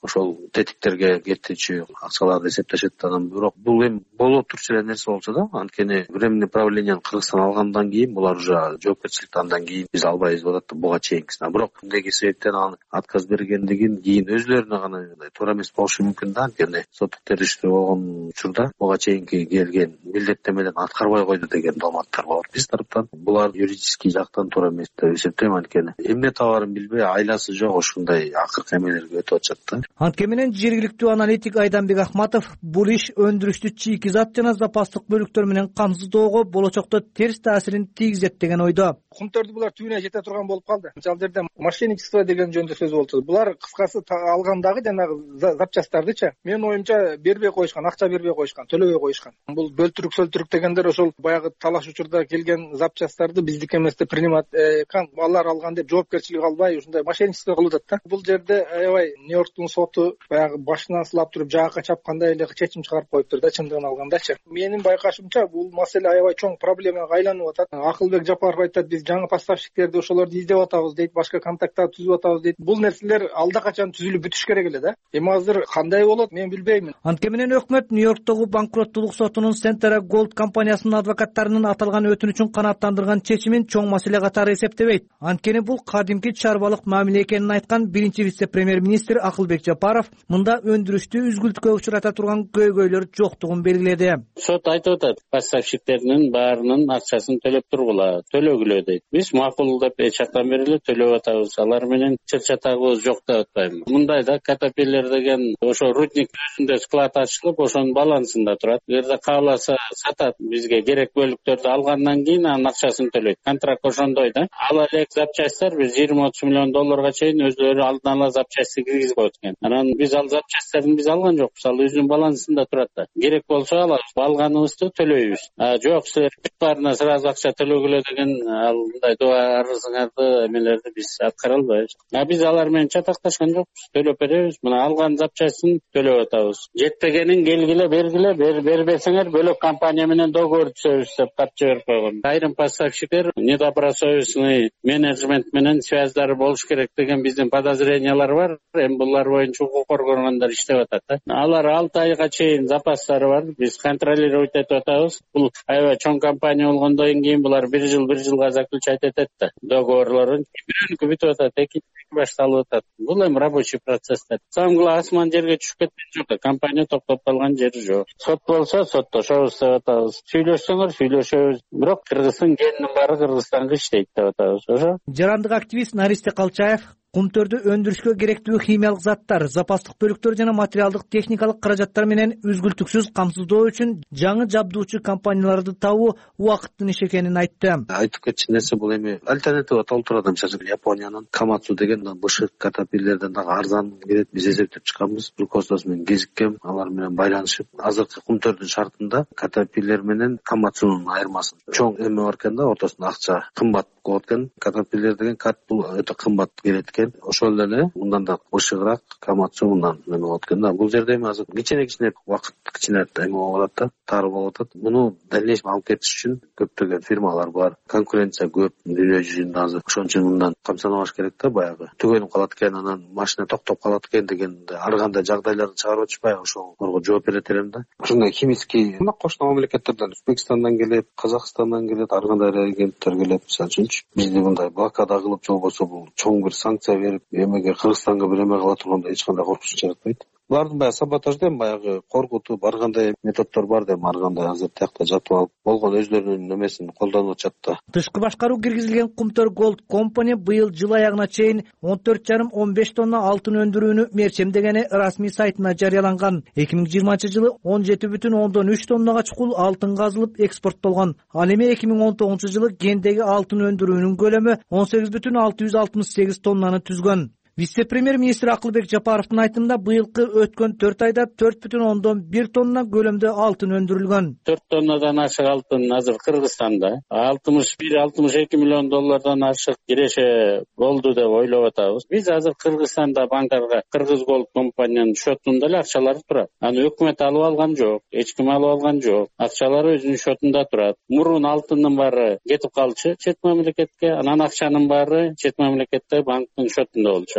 ошол тетиктерге кетүүчү акчаларды эсептешет. Анан бирок бул эми болуп турчу эле нерсе болчу да. Анткени временный правлениени Кыргызстан алгандан кийин булар уже жоопкерчиликти андан кийин биз албайбыз деп атат буга чейинкисин. Бирок эмнеги себептен анан отказ бергендигин кийин өзүлөрүнө гана туура эмес болушу мүмкүн да. Анткени соттук териштирүү болгон учурда буга чейинки келген милдеттемеден аткарбай койду деген маалыматтар бар биз тараптан. Булар юридический жактан туура эмес деп эсептейм. Анткени эмне табарын билбей айласы жок ушундай акыркы эмелерге өтүп атышат да. Анткени менен жергиликтүү аналитик Айданбек Ахматов бул иш өндүрүштү чийки зат жана запастык бөлүктөр менен камсыздоого болочокто терс таасирин тийгизет деген ойдо. Кумтөрдү булар түбүнө жете турган болуп калды. Ал жерде мошенничество деген жөнүндө сөз болчу. Булар кыскасы алгандагы жанагы запчасттардычы менин оюмча бербей коюшкан, акча бербей коюшкан, төлөбөй коюшкан. Бул бөлтүрүк сөлтүрүк дегендер ошол баягы талаш учурда келген запчасттарды биздики эмес деп принимат алар алган деп жоопкерчилик албай ушундай мошенничество кылып атат да. Бул жерде аябай Нью-Йорктун соту баягы башынан сылап туруп жаакка чапкандай эле чечим чыгарып коюптур да, чындыгын алгандачы. Менин байкашымча бул маселе аябай чоң проблемага айланып атат. Акылбек Жапаров айтат, биз жаңы поставщиктерди ошолорду издеп атабыз дейт, башка контакттарды түзүп атабыз дейт. Бул нерселер алда качан түзүлүп бүтүш керек эле да. Эми азыр кандай болот мен билбеймин. Анткени менен өкмөт Нью-Йорктогу банкроттулук сотунун Centera Gold компаниясынын адвокаттарынын аталган өтүнүчүн канааттандырган чечимин чоң маселе катары эсептебейт. Анткени бул кадимки чарбалык мамиле экенин айткан биринчи вице-премьер-министр Акылбек Жапаров мында өндүрүштү үзгүлтүккө учурата турган көйгөйлөр жоктугун белгиледи. Сот айтып атат, поставщиктердин баарынын акчасын төлөп тургула, төлөгүлө дейт. Биз макул деп эч жактан бери эле төлөп атабыз. Алар менен чыр чатагыбыз жок деп атпайм. Мындай да Caterpillar деген ошо рудник өзүндө склад ачылып, ошонун балансында турат. Эгерде кааласа сатат, бизге керек бөлүктөрдү алгандан кийин анын акчасын төлөйт. Контракт ошондой да. Ал элек запчасттар биз жыйырма отуз миллион долларга чейин өзлөрү алдын ала запчасты киргизип коет экен. Анан биз ал запчасттарды биз алган жокпуз. Ал өзүнүн балансында турат да. Керек болсо алабыз, алганыбызды төлөйбүз. А жок, силер баарына сразу акча төлөгүлө деген ал мындай дуа арызыңарды эмелерди биз аткара албайбыз. А биз алар менен чатакташкан жокпуз. Төлөп беребиз. Мына алган запчастын төлөп атабыз. Жетпегенин келгиле, бергиле, бербесеңер бөлөк компания менен договор түзөбүз деп кат жиберип койгон. Айрым поставщиктер недобросовестный менеджмент менен связьдары болуш керек деген биздин подозрениялар бар. Эми булар боюнча укук коргонгондор иштеп атат да. Алар алты айга чейин запастары бар. Биз контролировать этип атабыз. Бул аябай чоң компания болгондон кийин булар бир жыл бир жылга заключать этет да. Договорлорун бирөөнүкү бүтүп атат, экинчиси башталып атат. Бул эми рабочий процесстер. Самгыла асман жерге түшүп кеткен жок. Компания токтоп калган жери жок. Сот болсо соттошобуз деп атабыз. Сүйлөшсөңөр сүйлөшөбүз. Бирок Кыргыздын келинин баары Кыргызстанга иштейт деп атабыз. Ошо. Жарандык активист Наристе Калчаев кумтөрдү өндүрүшкө керектүү химиялык заттар, запастык бөлүктөр жана материалдык техникалык каражаттар менен үзгүлтүксүз камсыздоо үчүн жаңы жабдуучу компанияларды табуу убакыттын иши экенин айтты. Айтып кетчү нерсе бул эми альтернатива толтурат. Мисалы Япониянын Камацу деген бышык Caterpillar'дан дагы арзан келет. Биз эсептеп чыкканбыз. Руководствосу менен кезиккем, алар менен байланышып, азыркы кумтөрдүн шартында Caterpillar менен Камацунун айырмасын чоң эме бар экен да, ортосунда акча кымбат болот экен. Caterpillar деген кат бул өтө кымбат келет экен. Ошол эле мындан да бышыгыраак Камацу мындан эме болот экен да. Бул жерде эми азыр кичине-кичине убакыт кичине эме болуп атат, тар болуп атат. Муну дальнейшем алып кетиш үчүн көптөгөн фирмалар бар. Конкуренция көп дүйнө жүзүндө азыр. Ошон үчүн мындан камсанабаш керек да, баягы түгөнүп калат экен, анан машина токтоп калат экен дегенде ар кандай жагдайларды чыгарып атышпайбы, ошого жооп берет элем да. Ушундай химический мына кошуна мамлекеттерден, Өзбекстандан келет, Казакстандан келет, ар кандай реагенттер келет. Мисалы үчүнчү бизди мындай блокада кылып же болбосо бул чоң бир санкция берип эмеге Кыргызстанга бир эме кыла турганда эч кандай коркунуч жаратпайт. Булардын баягы саботажден баягы коркутуп ар кандай методдор бар да, ар кандай азыр тиякта жатып алып болгон өзлөрүнүн эмесин колдонуп атышат да. Тышкы башкаруу киргизилген Кумтөр Gold Company быйыл жыл аягына чейин он төрт жарым он беш тонна алтын өндүрүүнү мерчемдегени расмий сайтына жарыяланган. эки миң жыйырманчы жылы он жети бүтүн ондон үч тоннага чукул алтын казылып экспорттолгон. Ал эми эки миң он тогузунчу жылы гендеги алтын өндүрүүнүн көлөмү он сегиз бүтүн алты жүз алтымыш сегиз тоннаны түзгөн. Вице-премьер-министр Акылбек Жапаровдун айтымында быйылкы өткөн төрт айда төрт бүтүн ондон бир тонна көлөмдө алтын өндүрүлгөн. төрт тоннадан ашык алтын азыр Кыргызстанда алтымыш бир алтымыш эки миллион доллардан ашык киреше болду деп ойлоп атабыз. Биз азыр Кыргызстанда банкарга Кыргыз Gold компаниянын счетунда эле акчалары турат. Аны өкмөт алып алган жок, эч ким алып алган жок. Акчалары өзүнүн счетунда турат. Мурун алтындын баары кетип калчу чет мамлекетке, анан акчанын баары чет мамлекетте банктын счетунда болчу.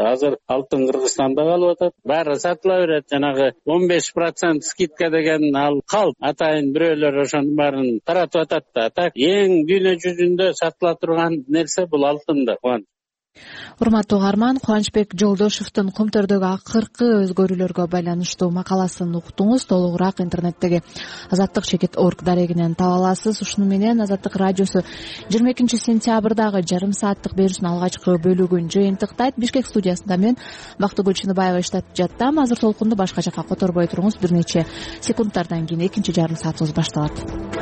азыр алтын Кыргызстанда калып атат, баары сатыла берет. Жанагы он беш процент скидка деген ал калп, атайын бирөөлөр ошонун баарын таратып атат да. Так эң дүйнө жүзүндө сатыла турган нерсе бул алтын да. Урматтуу угарман, Кубанычбек Жолдошевдун Кумтөрдөгү акыркы өзгөрүүлөргө байланыштуу макаласын уктуңуз. Толугураак интернеттеги азаттык чекит точка орг дарегинен таба аласыз. Ушуну менен Азаттык радиосу жыйырма экинчи сентябрдагы жарым сааттык берүүсүнүн алгачкы бөлүгүн жыйынтыктайт. Бишкек студиясында мен Бактыгүл Чыныбаева иштеп жаттым. Азыр толкунду башка жака которбой туруңуз. Бир нече секундтардан кийин экинчи жарым саатыбыз башталат.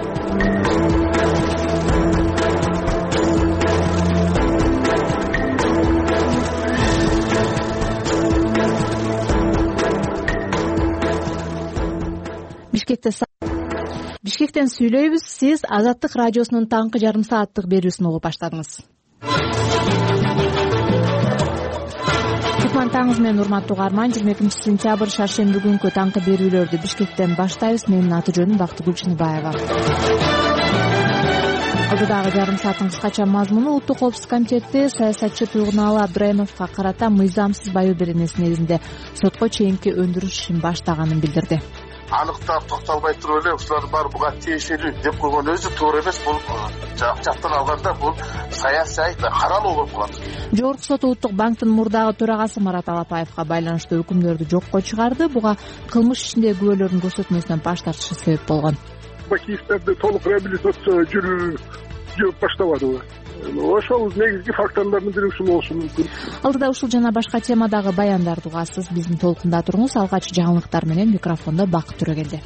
Бишкектен сүйлөйбүз. Сиз Азаттык радиосунун таңкы жарым сааттык берүүсүн угуп баштадыңыз. Кутман таңыңыз менен урматтуу угарман. жыйырма экинчи сентябрь шаршемби күнкү таңкы берүүлөрдү Бишкектен баштайбыз. Менин аты жөнүм Бактыгүл Чыныбаева. Алдыдагы жарым сааттын кыскача мазмуну Улуттук коопсуздук комитети саясатчы Туйгуналы Абдрайымовго карата мыйзамсыз баю беренеси негизинде сотко чейинки өндүрүш ишин баштаганын билдирди. Аныктап токтолбой туруп эле ушулар баары буга тиешелүү деп койгон өзү туура эмес. Бул жактан алганда бул саясий каралуу болуп калат. Жогорку сот Улуттук банктын мурдагы төрагасы Марат Алапаевга байланыштуу өкүмдөрдү жокко чыгарды. Буга кылмыш ишиндеги күбөлөрдүн көрсөтмөсүнөн баш тартышы себеп болгон. Бакиевтерди толук реабилитация жүрүп баштабады. Ошол негизги фактордун бири ушул болушу мүмкүн. Алдыда ушул жана башка темадагы баяндарды угасыз. Биздин толкунда туруңуз. Алгач жаңылыктар менен микрофондо Бакыт Төрөгелди.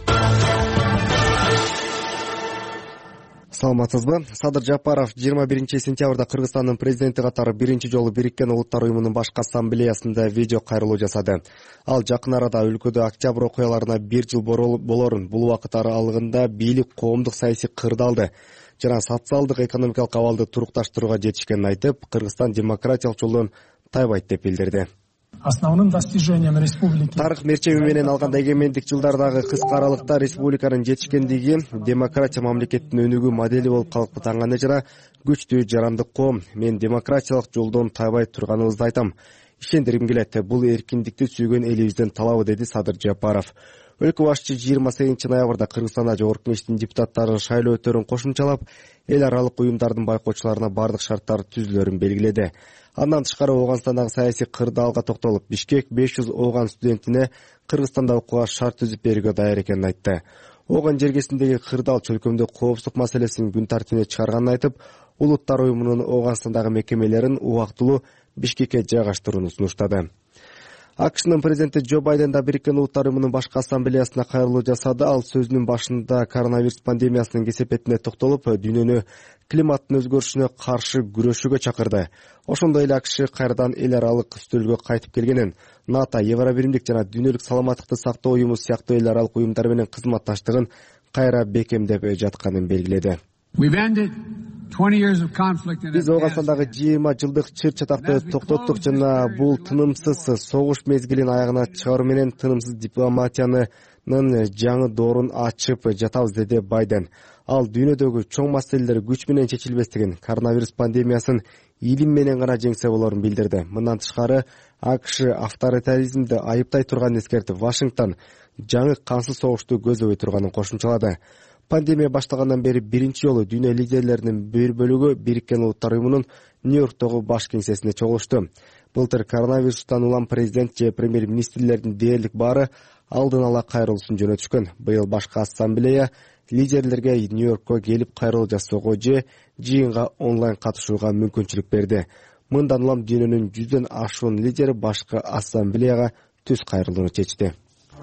Саламатсызбы? Садыр Жапаров жыйырма биринчи сентябрда Кыргызстандын президенти катары биринчи жолу Бириккен Улуттар уюмунун башкы ассамблеясында видео кайрылуу жасады. Ал жакын арада өлкөдө октябрь окуяларына бир жыл болорун, бул убакыт аралыгында бийлик коомдук саясий кырдаалды жана социалдык экономикалык абалды турукташтырууга жетишкенин айтып, Кыргызстан демократиялык жолдон тайбайт деп билдирди. Основным достижением республики тарых мерчеби менен алганда эгемендик жылдардагы кыска аралыкта республиканын жетишкендиги демократия мамлекеттин өнүгүү модели болуп калыптанганы жана күчтүү жарандык коом. Мен демократиялык жолдон тайбай турганыбызды айтам. Ишендиргим келет, бул эркиндикти сүйгөн элибиздин талабы, деди Садыр Жапаров. Өлкө башчысы жыйырма сегизинчи ноябрда Кыргызстанда Жогорку Кеңештин депутаттары шайлоо өтөрүн кошумчалап, эл аралык уюмдардын байкоочуларына бардык шарттар түзүлөрүн белгиледи. Андан тышкары Ооганстандагы саясий кырдаалга токтолуп, Бишкек беш жүз Ооган студентине Кыргызстанда окууга шарт түзүп берүүгө даяр экенин айтты. Ооган жергесиндеги кырдаал чөлкөмдү коопсуздук маселесин күн тартибине чыгарганын айтып, Улуттар уюмунун Ооганстандагы мекемелерин убактылуу Бишкекке жайгаштырууну сунуштады. АКШнын президенти Джо Байден да Бириккен Улуттар уюмунун башкы ассамблеясына кайрылуу жасады. Ал сөзүнүн башында коронавирус пандемиясынын кесепетине токтолуп, дүйнөнү климаттын өзгөрүшүнө каршы күрөшүүгө чакырды. Ошондой эле АКШ кайрадан эл аралык стөлгө кайтып келгенин, НАТО, Евробиримдик жана Дүйнөлүк саламаттыкты сактоо уюму сыяктуу эл аралык уюмдар менен кызматташтыгын кайра бекемдеп жатканын белгиледи. Биз Ооганстандагы жыйырма жылдык чыр чатакты токтоттук жана бул тынымсыз согуш мезгилин аягына чыгаруу менен тынымсыз дипломатиянын жаңы доорун ачып жатабыз, деди Байден. Ал дүйнөдөгү чоң маселелер күч менен чечилбестигин, коронавирус пандемиясын илим менен гана жеңсе болорун билдирди. Мындан тышкары АКШ авторитаризмди айыптай турганын эскертип, Вашингтон жаңы кансыз согушту көздөбөй турганын кошумчалады. Пандемия башталгандан бери биринчи жолу дүйнө лидерлеринин бир бөлүгү Бириккен Улуттар уюмунун Нью-Йорктогу баш кеңсесине чогулушту. Былтыр коронавирустан улам президент же премьер-министрлердин дээрлик баары алдын ала кайрылуусун жөнөтүшкөн. Быйыл башкы ассамблея лидерлерге Нью-Йоркко келип кайрылуу жасоого же жыйынга онлайн катышууга мүмкүнчүлүк берди. Мындан улам дүйнөнүн жүздөн ашуун лидери башкы ассамблеяга түз кайрылууну чечти.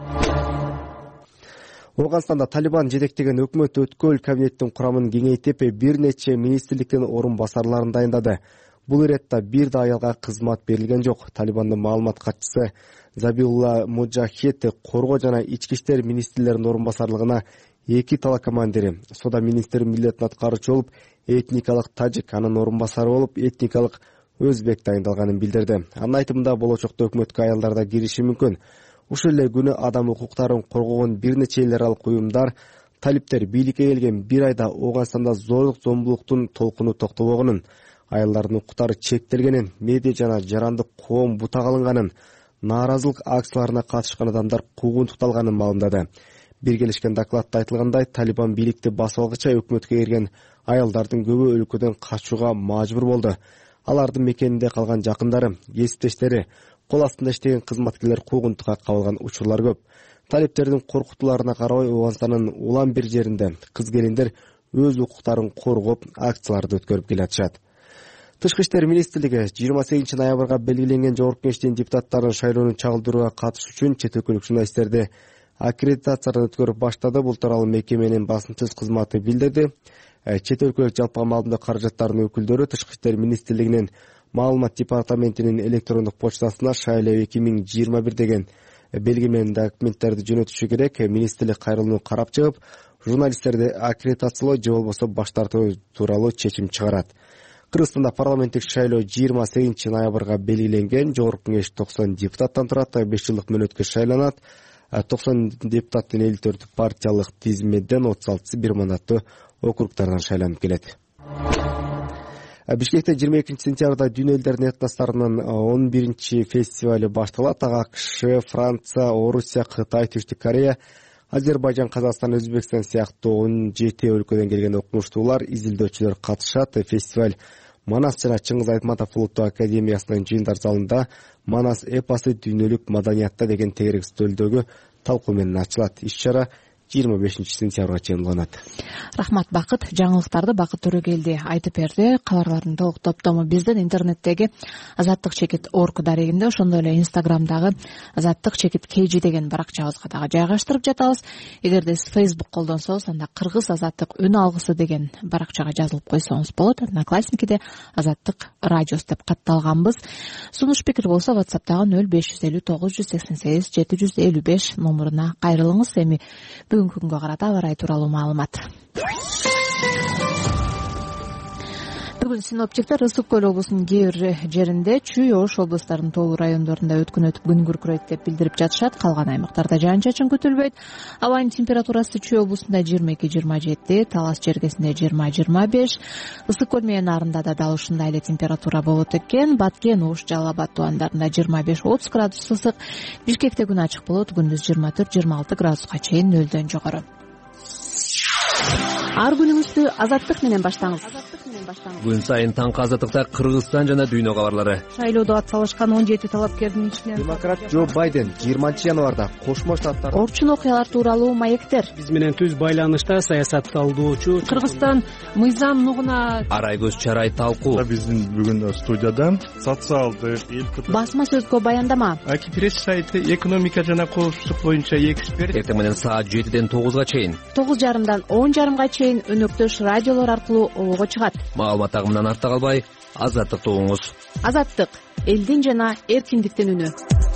Ооганстанда Талибан жетектеген өкмөт өткөл кабинеттин курамын кеңейтип, бир нече министрликтин орун басарларын дайындады. Бул иретте бир да аялга кызмат берилген жок. Талибандын маалымат катчысы Забиулла Муджахид коргоо жана ички иштер министрлеринин орун басарлыгына эки тала командири, сода министри милдетин аткаруучу болуп, этникалык тажик, анын орун басары болуп, этникалык өзбек дайындалганын билдирди. Анын айтымында болочокто өкмөткө аялдар да кириши мүмкүн. Ушул эле күнү адам укуктарын коргогон бир нече эл аралык уюмдар талиптер бийликке келген бир айда Ооганстанда зорлук зомбулуктун толкуну токтобогонун, аялдардын укуктары чектелгенин, медиа жана жарандык коом бутак алынганын, нааразылык акцияларына катышкан адамдар куугунтукталганын маалымдады. Биргелешкен докладта айтылгандай, Талибан бийликти басып алгыча өкмөткө кирген аялдардын көбү өлкөдөн качууга мажбур болду. Алардын мекенинде калган жакындары, кесиптештери, кол астында иштеген кызматкерлер куугунтукка кабылган учурлар көп. Талиптердин коркутууларына карабай, Ооганстандын улам бир жеринде кыз-келиндер өз укуктарын коргоп, акцияларды өткөрүп келатышат. Тышкы иштер министрлиги жыйырма сегизинчи ноябрга белгиленген жогорку кеңештин депутаттарын шайлоонун чагылдырууга катышуу үчүн чет өлкөлүк журналисттерди аккредитациядан өткөрүп баштады. Бул тууралуу мекеменин басымсыз кызматы билдирди. Чет өлкөлүк жалпы маалымдоо каражаттарынын өкүлдөрү Тышкы иштер министрлигинин маалымат департаментинин электрондук почтасына шайлоо эки миң жыйырма бир деген белгиленген документтерди жөнөтүшү керек. Министрлик кайрылууну карап чыгып, журналисттерди аккредитациялоо же болбосо баш тартуу тууралуу чечим чыгарат. Кыргызстанда парламенттик шайлоо жыйырма сегизинчи ноябрга белгиленген. Жогорку кеңеш токсон депутаттан турат, беш жылдык мөөнөткө шайланат. токсон депутаттын элүү төртү партиялык тизмеден, отуз алтысы бир мандаттуу округдардан шайланып келет. Бишкекте жыйырма экинчи сентябрда дүйнө элдеринин этносторунун он биринчи фестиваль башталат. Ага АКШ, Франция, Орусия, Кытай, Түштүк Корея, Азербайжан, Казакстан, Өзбекстан сыяктуу он жети өлкөдөн келген окумуштуулар, изилдөөчүлөр катышат. Фестиваль Манас жана Чыңгыз Айтматов улуттук академиясынын жыйындар залында Манас эпосы дүйнөлүк маданиятта деген тегерек стөлдөгү талкуу менен ачылат. Иш-чара жыйырма бешинчи сентябрга чейин уланат. Рахмат Бакыт. Жаңылыктарды Бакыт Төрөгелди айтып берди. Кабарлардын толук топтому биздин интернеттеги Азаттык чекит орг дарегинде, ошондой эле Инстаграмдагы Азаттык чекит kg деген баракчабызга дагы жайгаштырып жатабыз. Эгерде сиз Facebook колдонсоңуз, анда Кыргыз Азаттык үн алгысы деген баракчага жазылып койсоңуз болот. Одноклассникиде Азаттык радиос деп катталганбыз. Сунуш пикир болсо WhatsApp'тагы нөл беш жүз элүү тогуз жүз сексен сегиз жети жүз элүү беш номуруна кайрылыңыз. Эми бүгүнкү күнгө карата аба ырайы тууралуу маалымат. Бүгүн синоптиктер Ысык көл облусунун кээ бир жеринде, Чүй, Ош облустарынын тоолуу райондорунда өткөн өтүп күн күркүрөйт деп билдирип жатышат. Калган аймактарда жаан-чачын күтүлбөйт. Абанын температурасы Чүй облусунда жыйырма эки жыйырма жети, Талас жергесинде жыйырма жыйырма беш, Ысык көл менен Нарында да дал ушундай эле температура болот экен. Баткен, Ош, Жалал Абад тубандарында жыйырма беш отуз градус ысык. Бишкекте күн ачык болот, күндүз жыйырма төрт жыйырма алты градуска чейин нөлдөн жогору. Ар күнүңүздү Азаттык менен баштаңыз. Күн сайын таңкы Азаттыкта Кыргызстан жана дүйнө кабарлары. Шайлоодо атсалышкан он жети талапкердин ичинен демократ Джо Байден жыйырманчы январда Кошмо Штаттар орчун окуялар тууралуу маектер. Биз менен түз байланышта саясатталуучу Кыргызстан мыйзам нугуна арай көз чарай талкуу. Биздин бүгүн студияда социалдык басма сөзгө баяндама. Акипресс сайты экономика жана коопсуздук боюнча эксперт. Эртең менен саат жетиден тогузга чейин, тогуз жарымдан он жарымга чейин өнөктөш радиолор аркылуу обого чыгат. Маалымат агымынан артта калбай, Азаттыкты угуңуз. Азаттык — элдин жана эркиндиктин үнү.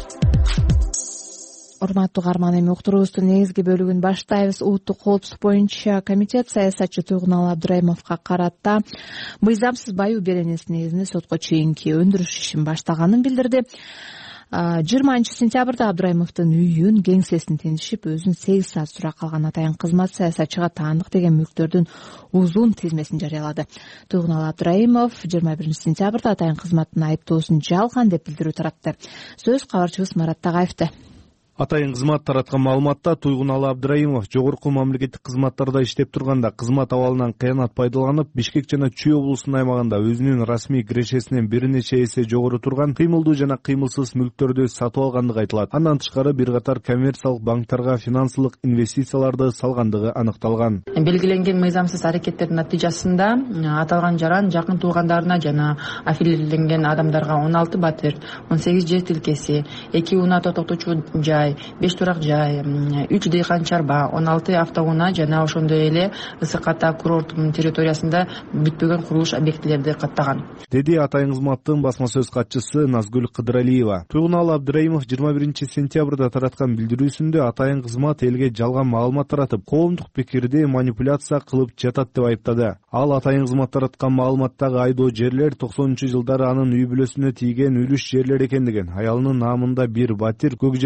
Урматтуу угарман, эми уктуруубуздун негизги бөлүгүн баштайбыз. Улуттук коопсуздук боюнча комитет саясатчы Туйгуналы Абдырайымовго карата мыйзамсыз баюу беренеси негизинде сотко чейинки өндүрүш ишин баштаганын билдирди. жыйырманчы сентябрда Абдырайымовдун үйүн, кеңсесин тинтишип, өзүн сегиз саат сурак калган атайын кызмат саясатчыга таандык деген мүлктөрдүн узун тизмесин жарыялады. Туйгуналы Абдырайымов жыйырма биринчи сентябрда атайын кызматтын айыптоосун жалган деп билдирүү таратты. Сөз кабарчыбыз Марат Тагайевде. Атайын кызмат тараткан маалыматта Туйгуналы Абдырайымов жогорку мамлекеттик кызматтарда иштеп турганда кызмат абалынан кыянат пайдаланып, Бишкек жана Чүй облусунун аймагында өзүнүн расмий кирешесинен бир нече эсе жогору турган кыймылдуу жана кыймылсыз мүлктөрдү сатып алгандыгы айтылат. Андан тышкары бир катар коммерциялык банктарга финансылык инвестицияларды салгандыгы аныкталган. Белгиленген мыйзамсыз аракеттердин натыйжасында аталган жаран жакын туугандарына жана аффилирленген адамдарга он алты батир, он сегиз жер тилкеси, эки унаа токтотуучу жай, беш турак жай, үч дыйкан чарба, он алты автоунаа жана ошондой эле Ысык Ата курорттунун территориясында бүтпөгөн курулуш объектилерди каттаган, деди атайын кызматтын басма сөз катчысы Назгүл Кыдыралиева. Туйгуналы Абдырайымов жыйырма биринчи сентябрда тараткан билдирүүсүндө атайын кызмат элге жалган маалымат таратып, коомдук пикирди манипуляция кылып жатат деп айыптады. Ал атайын кызмат тараткан маалыматтагы айдоо жерлер токсонунчу жылдары анын үй бүлөсүнө тийген үлүш жерлер экендигин, аялынын наамында бир батир Көкжар айылында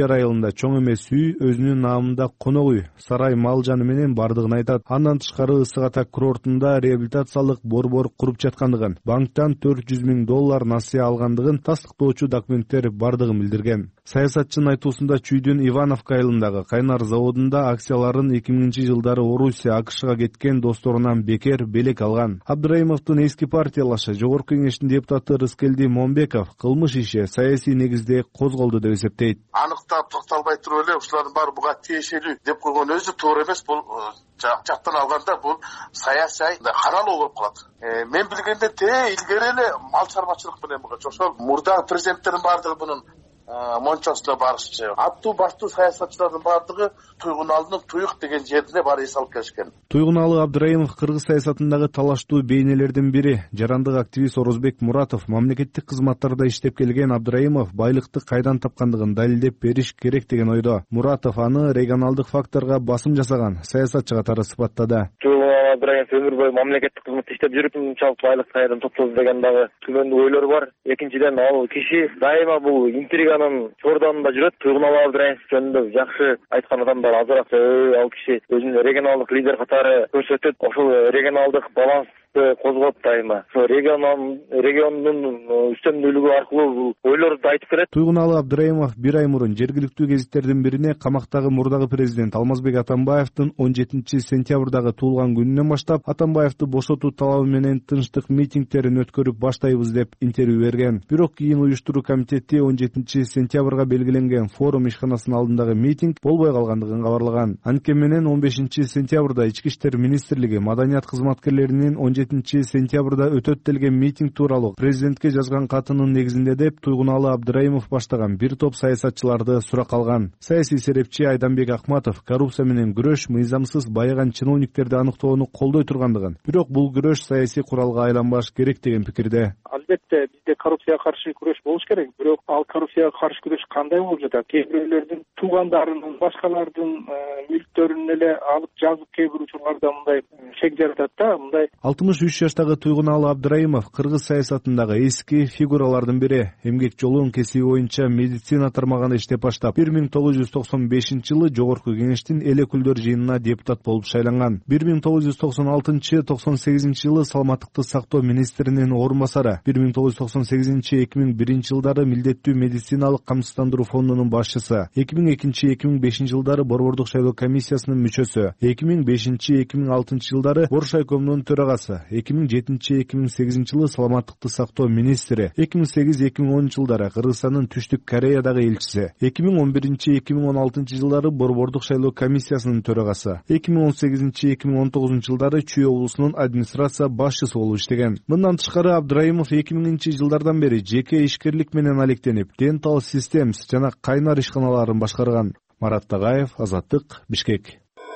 айылында чоң эмес үй, өзүнүн наамында конок үй, сарай, мал жаны менен бардыгын айтат. Андан тышкары Ысык Ата курортунда реабилитациялык борбор куруп жаткандыгын, банктан төрт жүз миң доллар насыя алгандыгын тастыктоочу документтер бардыгын билдирген. Саясатчынын айтуусунда Чүйдүн Ивановка айылындагы кайнар заводунда акцияларын эки миңинчи жылдары Орусия, АКШга кеткен досторунан бекер белек алган. Абдраимовдун эски партиялашы Жогорку Кеңештин депутаты Рыскелди Момбеков кылмыш иши саясий негизде козголду деп эсептейт. Аныктап токтолбой туруп эле ушулардын баары буга тиешелүү деп койгон өзү туура эмес. Бул жактан алганда бул саясий каралуу болуп калат. Мен билгенден тээ илгери эле мал чарбачылык менен ошол мурдагы президенттердин баардыгы мунун мончосуна барышчы. Аттуу баштуу саясатчылардын баардыгы Туйгуналдын Туйук деген жерине бары эс алып келишкен. Туйгуналы Абдрайымов кыргыз саясатындагы талаштуу бейнелердин бири. Жарандык активист Орозбек Муратов мамлекеттик кызматтарда иштеп келген Абдрайымов байлыкты кайдан тапкандыгын далилдеп бериш керек деген ойдо. Муратов аны регионалдык факторго басым жасаган саясатчы катары сыпаттады. Абдрайымов өмүр бою мамлекеттик кызматта иштеп жүрүп, мынчалык байлык кайдан топтолду деген дагы күмөндүү ойлор бар. Экинчиден, ал киши дайыма бул интриганын чордонунда жүрөт. Туйгуналы Абдрайымов жөнүндө жакшы айткан адамдар азыраак, ал киши өзүн регионалдык лидер катары көрсөтөт. Ошол регионалдык баланс козгоп дайыма. Ошо регион региондун үстөмдүүлүгү аркылуу ойлорду айтып берет. Туйгуналы Абдрайымов бир ай мурун жергиликтүү гезиттердин бирине камактагы мурдагы президент Алмазбек Атамбаевдин он жетинчи сентябрдагы туулган күнүнөн баштап Атамбаевди бошотуу талабы менен тынчтык митингдерин өткөрүп баштайбыз деп интервью берген. Бирок кийин уюштуруу комитети он жетинчи сентябрга белгиленген форум ишканасынын алдындагы митинг болбой калгандыгын кабарлаган. Анткени менен он бешинчи сентябрда Ички иштер министрлиги маданият кызматкерлеринин он жетинчи сентябрда өтөт делген митинг тууралуу президентке жазган катынын негизинде деп Туйгуналы Абдрайымов баштаган бир топ саясатчыларды суракка алган. Саясий серепчи Айданбек Акматов коррупция менен күрөш мыйзамсыз байыган чиновниктерди аныктоону колдой тургандыгын, бирок бул күрөш саясий куралга айланбаш керек деген пикирде. Албетте бизде коррупцияга каршы күрөш болуш керек, бирок ал коррупцияга каршы күрөш кандай болуп жатат? Кээ бирөөлөрдүн туугандарынын, башкалардын мүлктөрүн эле алып жазып кээ бир учурларда мындай шек жаратат да, мындай. алтымыш үч жаштагы Туйгуналы Абдрайымов кыргыз саясатындагы эски фигуралардын бири. Эмгек жолун кесиби боюнча медицина тармагында иштеп баштап, бир миң тогуз жүз токсон бешинчи жылы Жогорку Кеңештин эл өкүлдөр жыйынына депутат болуп шайланган. бир миң тогуз жүз токсон алтынчы — токсон сегизинчи жылы саламаттыкты сактоо министринин орун басары, бир миң тогуз жүз токсон сегизинчи — эки миң биринчи жылдары милдеттүү медициналык камсыздандыруу фондунун башчысы, эки миң экинчи — эки миң бешинчи жылдары борбордук шайлоо комиссиясынын мүчөсү, эки миң бешинчи — эки миң алтынчы жылдары Боршайкомдун төрагасы, эки миң жетинчи — эки миң сегизинчи жылы саламаттыкты сактоо министри, эки миң сегиз — эки миң онунчу жылдары Кыргызстандын Түштүк Кореядагы элчиси, эки миң он биринчи — эки миң он алтынчы жылдары борбордук шайлоо комиссиясынын төрагасы, эки миң он сегизинчи — эки миң он тогузунчу жылдары Чүй облусунун администрация башчысы болуп иштеген. Мындан тышкары Абдрайымов эки миңинчи жылдардан бери жеке ишкерлик менен алектенип, Dental Systems жана кайнар ишканаларын башкарган. Марат Тагаев, Азаттык, Бишкек.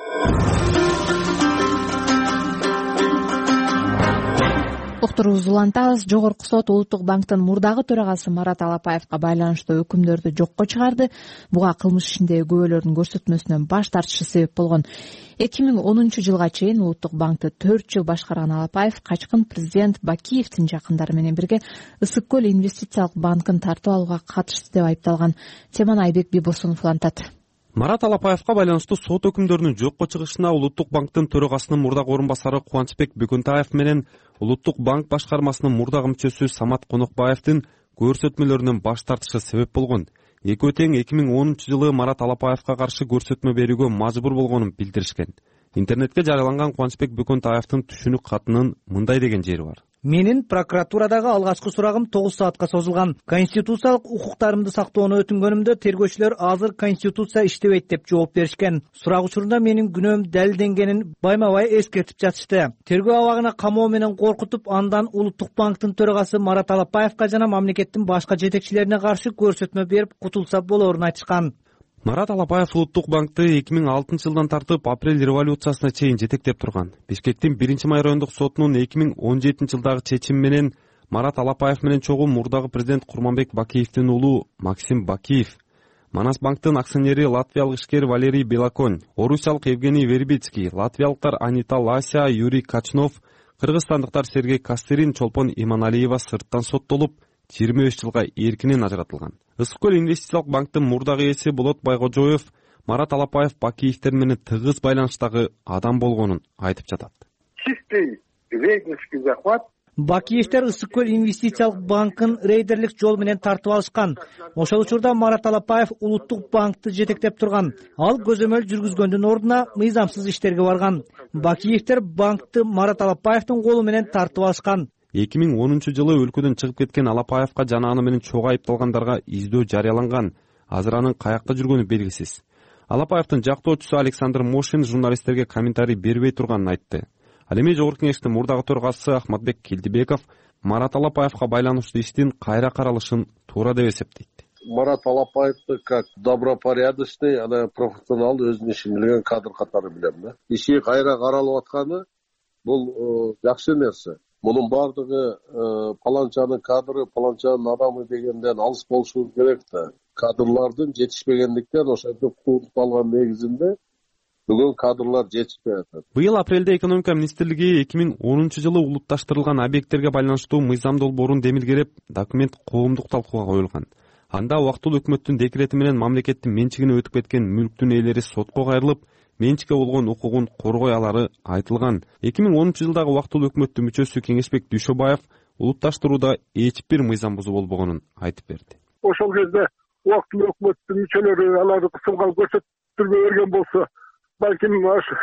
Уктурубузду улантабыз. Жогорку сот Улуттук банктын мурдагы төрагасы Марат Алапаевга байланыштуу өкүмдөрдү жокко чыгарды. Буга кылмыш ишиндеги күбөлөрдүн көрсөтмөсүнөн баш тартышы себеп болгон. эки миң онунчу жылга чейин Улуттук банкты төрт жыл башкарган Алапаев качкын президент Бакиевдин жакындары менен бирге Ысык көл инвестициялык банкын тартып алууга катышты деп айыпталган. Теманы Айбек Бибосунов улантат. Марат Алапаевга байланыштуу сот өкүмдөрүнүн жокко чыгышына Улуттук банктын төрагасынын мурдагы орун басары Кубанычбек Бөкөнтаев менен Улуттук банк башкармасынын мурдагы мүчөсү Самат Конокбаевдин көрсөтмөлөрүнөн баш тартышы себеп болгон. Экөө тең эки миң онунчу жылы Марат Алапаевга каршы көрсөтмө берүүгө мажбур болгонун билдиришкен. Интернетке жарыяланган Кубанычбек Бөкөнтаевдин түшүнүк катынын мындай деген жери бар. Менин прокуратурадагы алгачкы сурагым тогуз саатка созулган. Конституциялык укуктарымды сактоону өтүнгөнүмдө тергөөчүлөр азыр конституция иштебейт деп жооп беришкен. Сурак учурунда менин күнөөм далилденгенин байма-бай эскертип жатышты. Тергөө абагына камоо менен коркутуп, андан Улуттук банктын төрагасы Марат Алапаевга жана мамлекеттин башка жетекчилерине каршы көрсөтмө берип кутулса болоорун айтышкан. Марат Алапаев Улуттук банкты эки миң алтынчы жылдан тартып апрель революциясына чейин жетектеп турган. Бишкектин биринчи май райондук сотунун эки миң он жетинчи жылдагы чечими менен Марат Алапаев менен чогуу мурдагы президент Курманбек Бакиевдин уулу Максим Бакиев, Манас банктын акционери латвиялык ишкер Валерий Белаконь, орусиялык Евгений Вербицкий, латвиялыктар Анита Лася, Юрий Качнов, кыргызстандыктар Сергей Кастерин, Чолпон Иманалиева сырттан соттолуп, жыйырма беш жылга эркинен ажыратылган. Ысык көл инвестициялык банктын мурдагы ээси Болот Байгожоев Марат Алапаев Бакиевдер менен тыгыз байланыштагы адам болгонун айтып жатат. Чистый рейдерский захват. Бакиевдер Ысык көл инвестициялык банкын рейдерлик жол менен тартып алышкан. Ошол учурда Марат Алапаев улуттук банкты жетектеп турган. Ал көзөмөл жүргүзгөндүн ордуна мыйзамсыз иштерге барган. Бакиевдер банкты Марат Алапаевдин колу менен тартып алышкан. эки миң онунчу жылы өлкөдөн чыгып кеткен Алапаевка жана аны менен чогуу айыпталгандарга издөө жарыяланган. Азыр анын каякта жүргөнү белгисиз. Алапаевдин жактоочусу Александр Мошин журналисттерге комментарий бербей турганын айтты. Ал эми Жогорку Кеңештин мурдагы төрагасы Ахматбек Келдибеков Марат Алапаевга байланыштуу иштин кайра каралышын туура деп эсептейт. Марат Алапаевди как добропорядочный, ана профессионал, өзүнүн ишин билген кадр катары билем да. Иши кайра каралып атканы бул жакшы нерсе. Мунун бардыгы паланчанын кадры, паланчанын адамы дегенден алыс болушу керек да. Кадрлардын жетишпегендиктен ошентип кууруп алган негизинде бүгүн кадрлар жетишпей атат. Быйыл апрелде экономика министрлиги эки миң онунчу жылы улутташтырылган объекттерге байланыштуу мыйзам долбоорун демилгелеп, документ коомдук талкууга коюлган. Анда убактылуу өкмөттүн декрети менен мамлекеттин менчигине өтүп кеткен мүлктүн ээлери сотко кайрылып, менчикке болгон укугун коргой алары айтылган. эки миң онунчу жылдагы убактылуу өкмөттүн мүчөсү Кеңешбек Дүйшөбаев улутташтырууда эч бир мыйзам бузуу болбогонун айтып берди. Ошол кезде убактылуу өкмөттүн мүчөлөрү аларды кысымга көрсөтүрбөй берген болсо, балким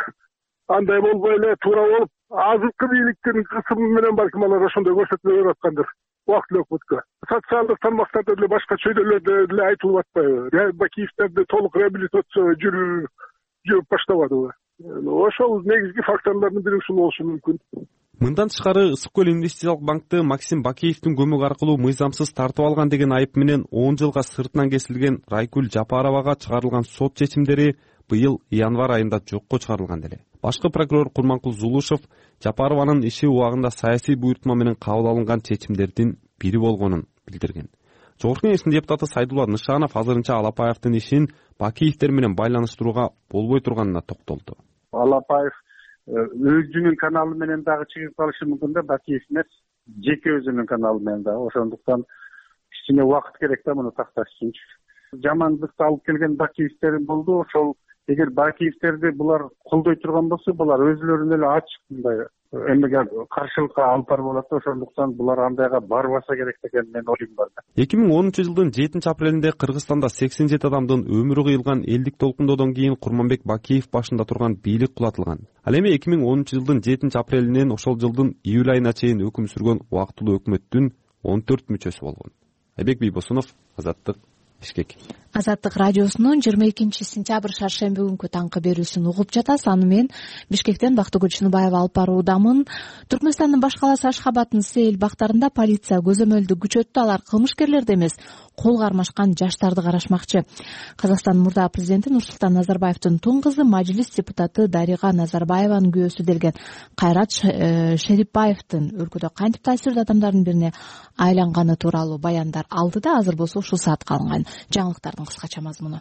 андай болбой эле туура болуп, азыркы бийликтин кысымы менен балким алар ошондой көрсөтмөй берип аткандыр убактылуу өкмөткө. Социалдык тармактарда деле башка чөйрөлөрдө деле айтылып атпайбы? Бакиевдерди толук реабилитация жүрүп жүрүп баштабадыбы? Ошол негизги факторлордун бири ушул болушу мүмкүн. Мындан тышкары Ысык көл инвестициялык банкты Максим Бакиевдин көмөгү аркылуу мыйзамсыз тартып алган деген айып менен он жылга сыртынан кесилген Райкүл Жапаровага чыгарылган сот чечимдери быйыл январь айында жокко чыгарылган деле. Башкы прокурор Курманкул Зулушев Жапарованын иши убагында саясий буйртма менен кабыл алынган чечимдердин бири болгонун билдирген. Жогорку Кеңештин депутаты Сайдулла Нышанов азырынча Алапаевдин ишин Бакиевдер менен байланыштырууга болбой турганына токтолду. Алапаев өзүнүн каналы менен дагы чыгып калышы мүмкүн да, Бакиев эмес, жеке өзүнүн каналы менен дагы. Ошондуктан кичине убакыт керек да муну такташ үчүнчү. Жамандыкты алып келген Бакиевдер болду. Ошол эгер Бакиевдерди булар колдой турган болсо, булар өзүлөрүнө эле ачык мындай эмеге каршылыкка алып барып болот. Ошондуктан булар андайга барбаса керек деген мен оюм бар. эки миң онунчу жылдын жетинчи апрелинде Кыргызстанда сексен жети адамдын өмүрү кыйылган элдик толкундоодон кийин Курманбек Бакиев башында турган бийлик кулатылган. Ал эми эки миң онунчу жылдын жетинчи апрелинен ошол жылдын июль айына чейин өкүм сүргөн убактылуу өкмөттүн он төрт мүчөсү болгон. Айбек Бийбосунов, Азаттык, Бишкек. Азаттык радиосунун жыйырма экинчи сентябрь шаршемби күнкү таңкы берүүсүн угуп жатасыз. Аны мен Бишкектен Бактыгүл Чыныбаева алып баруудамын. Түркмөнстандын баш каласы Ашхабадтын Сейил бактарында полиция көзөмөлдү күчөттү. Алар кылмышкерлерди эмес, кол кармашкан жаштарды карашмакчы. Казакстандын мурдагы президенти Нурсултан Назарбаевдин тун кызы мажлис депутаты Дарига Назарбаеванын күйөөсү делген Кайрат Шерипбаевдин өлкөдө кантип таасирдүү адамдардын бирине айланганы тууралуу баяндар алды да азыр болсо ушул саатка алынган жаңылыктардын кыскача мазмуну.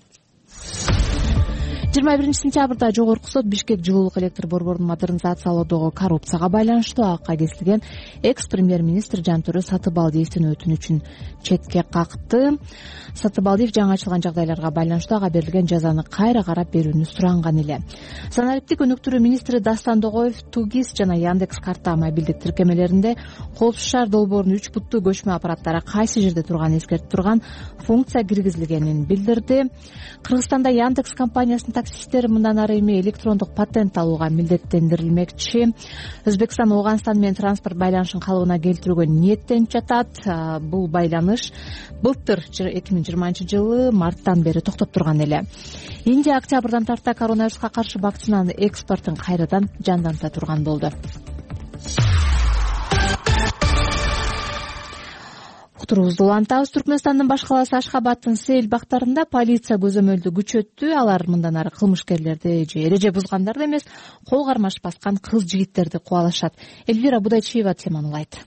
жыйырма биринчи сентябрда Жогорку сот Бишкек жылуулук электр борборун модернизациялоодогу коррупцияга байланыштуу акка кесилген экс-премьер-министр Жантөрө Сатыбалдиевдин өтүнүчүн четке какты. Сатыбалдиев жаңы ачылган жагдайларга байланыштуу ага берилген жазаны кайра карап берүүнү суранган эле. Санариптик өнүктүрүү министри Дастан Догоев Тугис жана Яндекс карта мобилдик тиркемелеринде Коопсуз шаар долбоорунун үч буттуу көчмө аппараттары кайсы жерде турганын эскертип турган функция киргизилгенин билдирди. Кыргызстанда Яндекс компаниясынын таксисттери мындан ары эми электрондук патент алууга милдеттендирилмекчи. Өзбекстан Ооганстан менен транспорт байланышын калыбына келтирүүгө ниеттенип жатат. Бул байланыш былтыр эки миң жыйырманчы жылы марттан бери токтоп турган эле. Индия октябрдан тарта коронавируска каршы вакцинанын экспортун кайрадан жанданта турган болду. Уктуруубузду улантабыз. Түркмөнстандын баш каласы Ашхабадтын Сейил бактарында полиция көзөмөлдү күчөттү. Алар мындан ары кылмышкерлерди же эреже бузгандарды эмес, кол кармаш баскан кыз жигиттерди кубалашат. Элвира Будайчиева теманы улайт.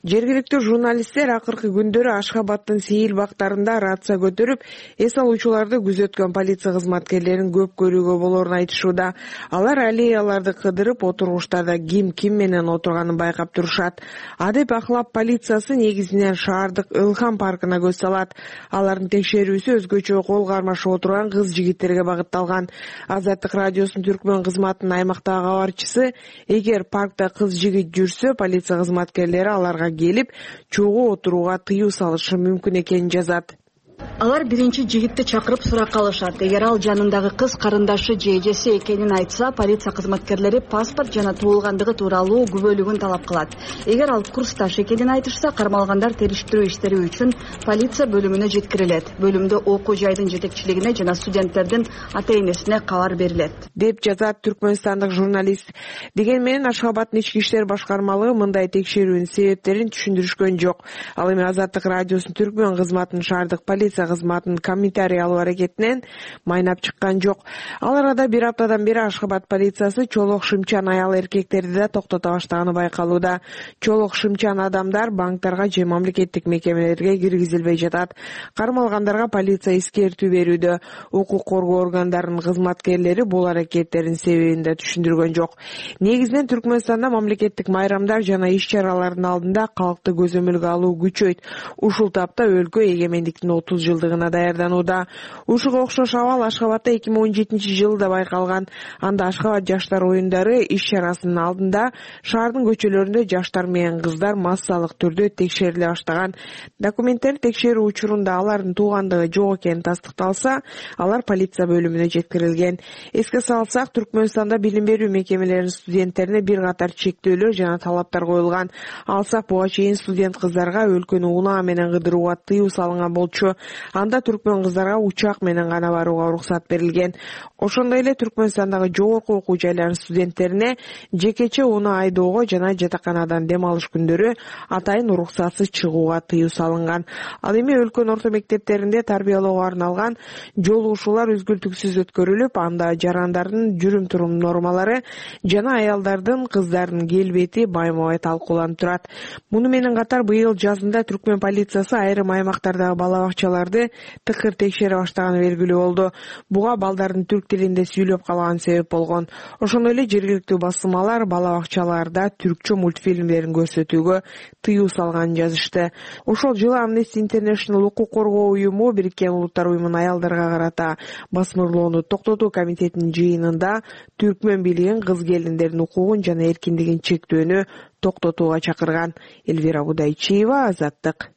Жергиликтүү журналисттер акыркы күндөрү Ашхабадтын сейил бактарында рация көтөрүп, эс алуучуларды күзөткөн полиция кызматкерлерин көп көрүүгө болоорун айтышууда. Алар аллеяларды кыдырып, отургучтарда ким ким менен отурганын байкап турушат. Адеп ахлап полициясы негизинен шаардык Ылхам паркына көз салат. Алардын текшерүүсү өзгөчө кол кармашып отурган кыз-жигиттерге багытталган. Азаттык радиосунун түркмөн кызматынын аймактагы кабарчысы: эгер паркта кыз-жигит жүрсө, полиция кызматкерлери аларга келип, чогуу отурууга тыюу салышы мүмкүн экенин жазат. Алар биринчи жигитти чакырып суракка алышат. Эгер ал жанындагы кыз карындашы же эжеси экенин айтса, полиция кызматкерлери паспорт жана туулгандыгы тууралуу күбөлүгүн талап кылат. Эгер ал курсташ экенин айтышса, кармалгандар териштирүү иштери үчүн полиция бөлүмүнө жеткирилет. Бөлүмдө окуу жайдын жетекчилигине жана студенттердин ата-энесине кабар берилет, деп жазат түркмөнстандык журналист. Деген менен Ашхабадтын ички иштер башкармалыгы мындай текшерүүнүн себептерин түшүндүрүшкөн жок. Ал эми Азаттык радиосунун түркмөн кызматынын шаардык полиция кызматынын комментарий алуу аракетинен майнап чыккан жок. Ал арада бир аптадан бери Ашхабад полициясы чолок шымчан аял эркектерди да токтото баштаганы байкалууда. Чолок шымчан адамдар банктарга же мамлекеттик мекемелерге киргизилбей жатат. Кармалгандарга полиция эскертүү берүүдө. Укук коргоо органдарынын кызматкерлери бул аракеттердин себебин да түшүндүргөн жок. Негизинен Түркмөнстанда мамлекеттик майрамдар жана иш-чаралардын алдында калкты көзөмөлгө алуу күчөйт. Ушул тапта өлкө эгемендиктин отуз жылдыгына даярданууда. Ушуга окшош абал Ашхабадда эки миң он жетинчи жылда байкалган. Анда Ашхабад жаштар оюндары иш-чарасынын алдында шаардын көчөлөрүндө жаштар менен кыздар массалык түрдө текшериле баштаган. Документтер текшерүү учурунда алардын туугандыгы жок экени тастыкталса, алар полиция бөлүмүнө жеткирилген. Эске салсак, Түркмөнстанда билим берүү мекемелеринин студенттерине бир катар чектөөлөр жана талаптар коюлган. Алсак, буга чейин студент кыздарга өлкөнү унаа менен кыдырууга тыюу салынган болчу. Анда түркмөн кыздарга учак менен гана барууга уруксат берилген. Ошондой эле Түркмөнстандагы жогорку окуу жайларынын студенттерине жекече унаа айдоого жана жатаканадан дем алыш күндөрү атайын уруксатсыз чыгууга тыюу салынган. Ал эми өлкөнүн орто мектептеринде тарбиялоого арналган жолугушуулар үзгүлтүксүз өткөрүлүп, анда жарандардын жүрүм-турум нормалары жана аялдардын, кыздардын келбети байма-бай талкууланып турат. Муну менен катар быйыл жазында түркмөн полициясы айрым аймактардагы бала бакчаларды тыкыр текшере баштаганы белгилүү болду. Буга балдардын түрк тилинде сүйлөп калганы себеп болгон. Ошондой эле жергиликтүү басылмалар бала бакчаларда түркчө мультфильмдерин көрсөтүүгө тыюу салганын жазышты. Ошол жылы Amnesty International укук коргоо уюму Бириккен Улуттар уюмунун аялдарга карата басмырлоону токтотуу комитетинин жыйынында түркмөн бийлигин кыз келиндердин укугун жана эркиндигин чектөөнү токтотууга чакырган. Элвира Будайчиева, Азаттык.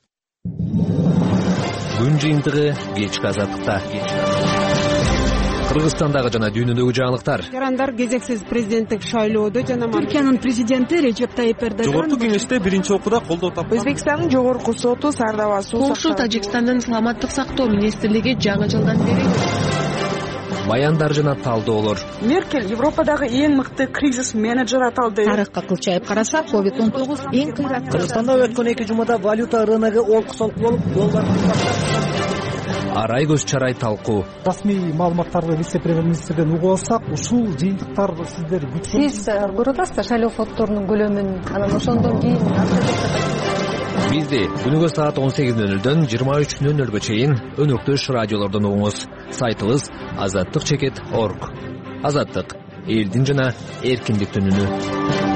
Күн жыйынтыгы кечки Азаттыкта. Кыргызстандагы жана дүйнөдөгү жаңылыктар. Жарандар кезексиз президенттик шайлоодо жана Түркиянын президенти Режеп Тайип Эрдоган жогорку кеңеште биринчи окууда колдоо тапкан. Өзбекстандын жогорку соту Сардава суу Коңшу Тажикстандын саламаттык сактоо министрлиги жаңы жылдан бери баяндар жана талдоолор. Меркель Европадагы эң мыкты кризис менеджер аталды. Тарыхка кылчайып караса, ковид он тогуз эң кыйбат. Кыргызстанда өткөн эки жумада валюта рыногу олку-солку болуп, доллар арай көз чарай талкуу. Расмий маалыматтарды вице-премьер-министрден угуп алсак, ушул жыйынтыктар сиздер күткөн. Сиз көрүп атасызбы шайлоо фонддорунун көлөмүн, анан ошондон кийин бизди күнүгө саат он сегиз нөл нөлдөн жыйырма үч нөл нөлгө чейин өнөктөш радиолордон угуңуз. Сайтыбыз азаттык чекит точка орг. Азаттык — элдин жана эркиндиктин үнү.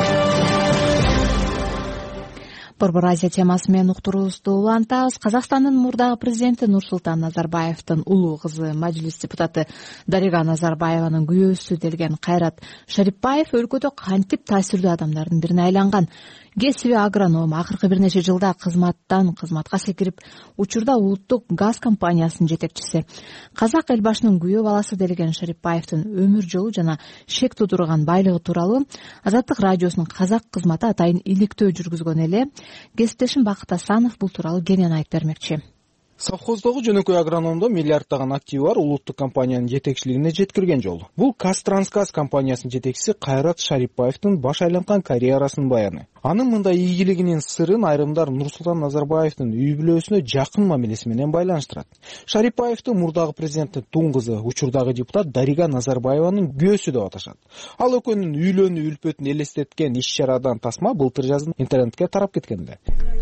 Борбор Азия темасы менен уктуруубузду улантабыз. Казакстандын мурдагы президенти Нурсултан Назарбаевдин улуу кызы, мажилис депутаты Дарига Назарбаеванын күйөөсү делген Кайрат Шарипбаев өлкөдө кантип таасирдүү адамдардын бирине айланган. Кесиби агроном, акыркы бир нече жылда кызматтан кызматка секирип, учурда улуттук газ компаниясынын жетекчиси. Казак эл башынын күйөө баласы делген Шарипбаевдин өмүр жолу жана шек тудурган байлыгы тууралуу Азаттык радиосунун казак кызматы атайын иликтөө жүргүзгөн эле. Кесиптешим Бакыт Асанов бул тууралуу кенен айтып бермекчи. совхоздогу жөнөкөй агрономдо миллиарддаган активи бар улуттук компаниянын жетекчилигине жеткирген жол. Бул Казтрансгаз компаниясынын жетекчиси Кайрат Шарипбаевдин баш айланткан карьерасынын баяны. Анын мындай ийгилигинин сырын айрымдар Нурсултан Назарбаевдин үй бүлөсүнө жакын мамилеси менен байланыштырат. Шарипбаевди мурдагы президенттин туң кызы, учурдагы депутат Дарига Назарбаеванын күйөөсү деп аташат. Ал экөөнүн үйлөнүү үлпөтүн элестеткен иш-чарадан тасма былтыр жазын интернетке тарап кеткен эле.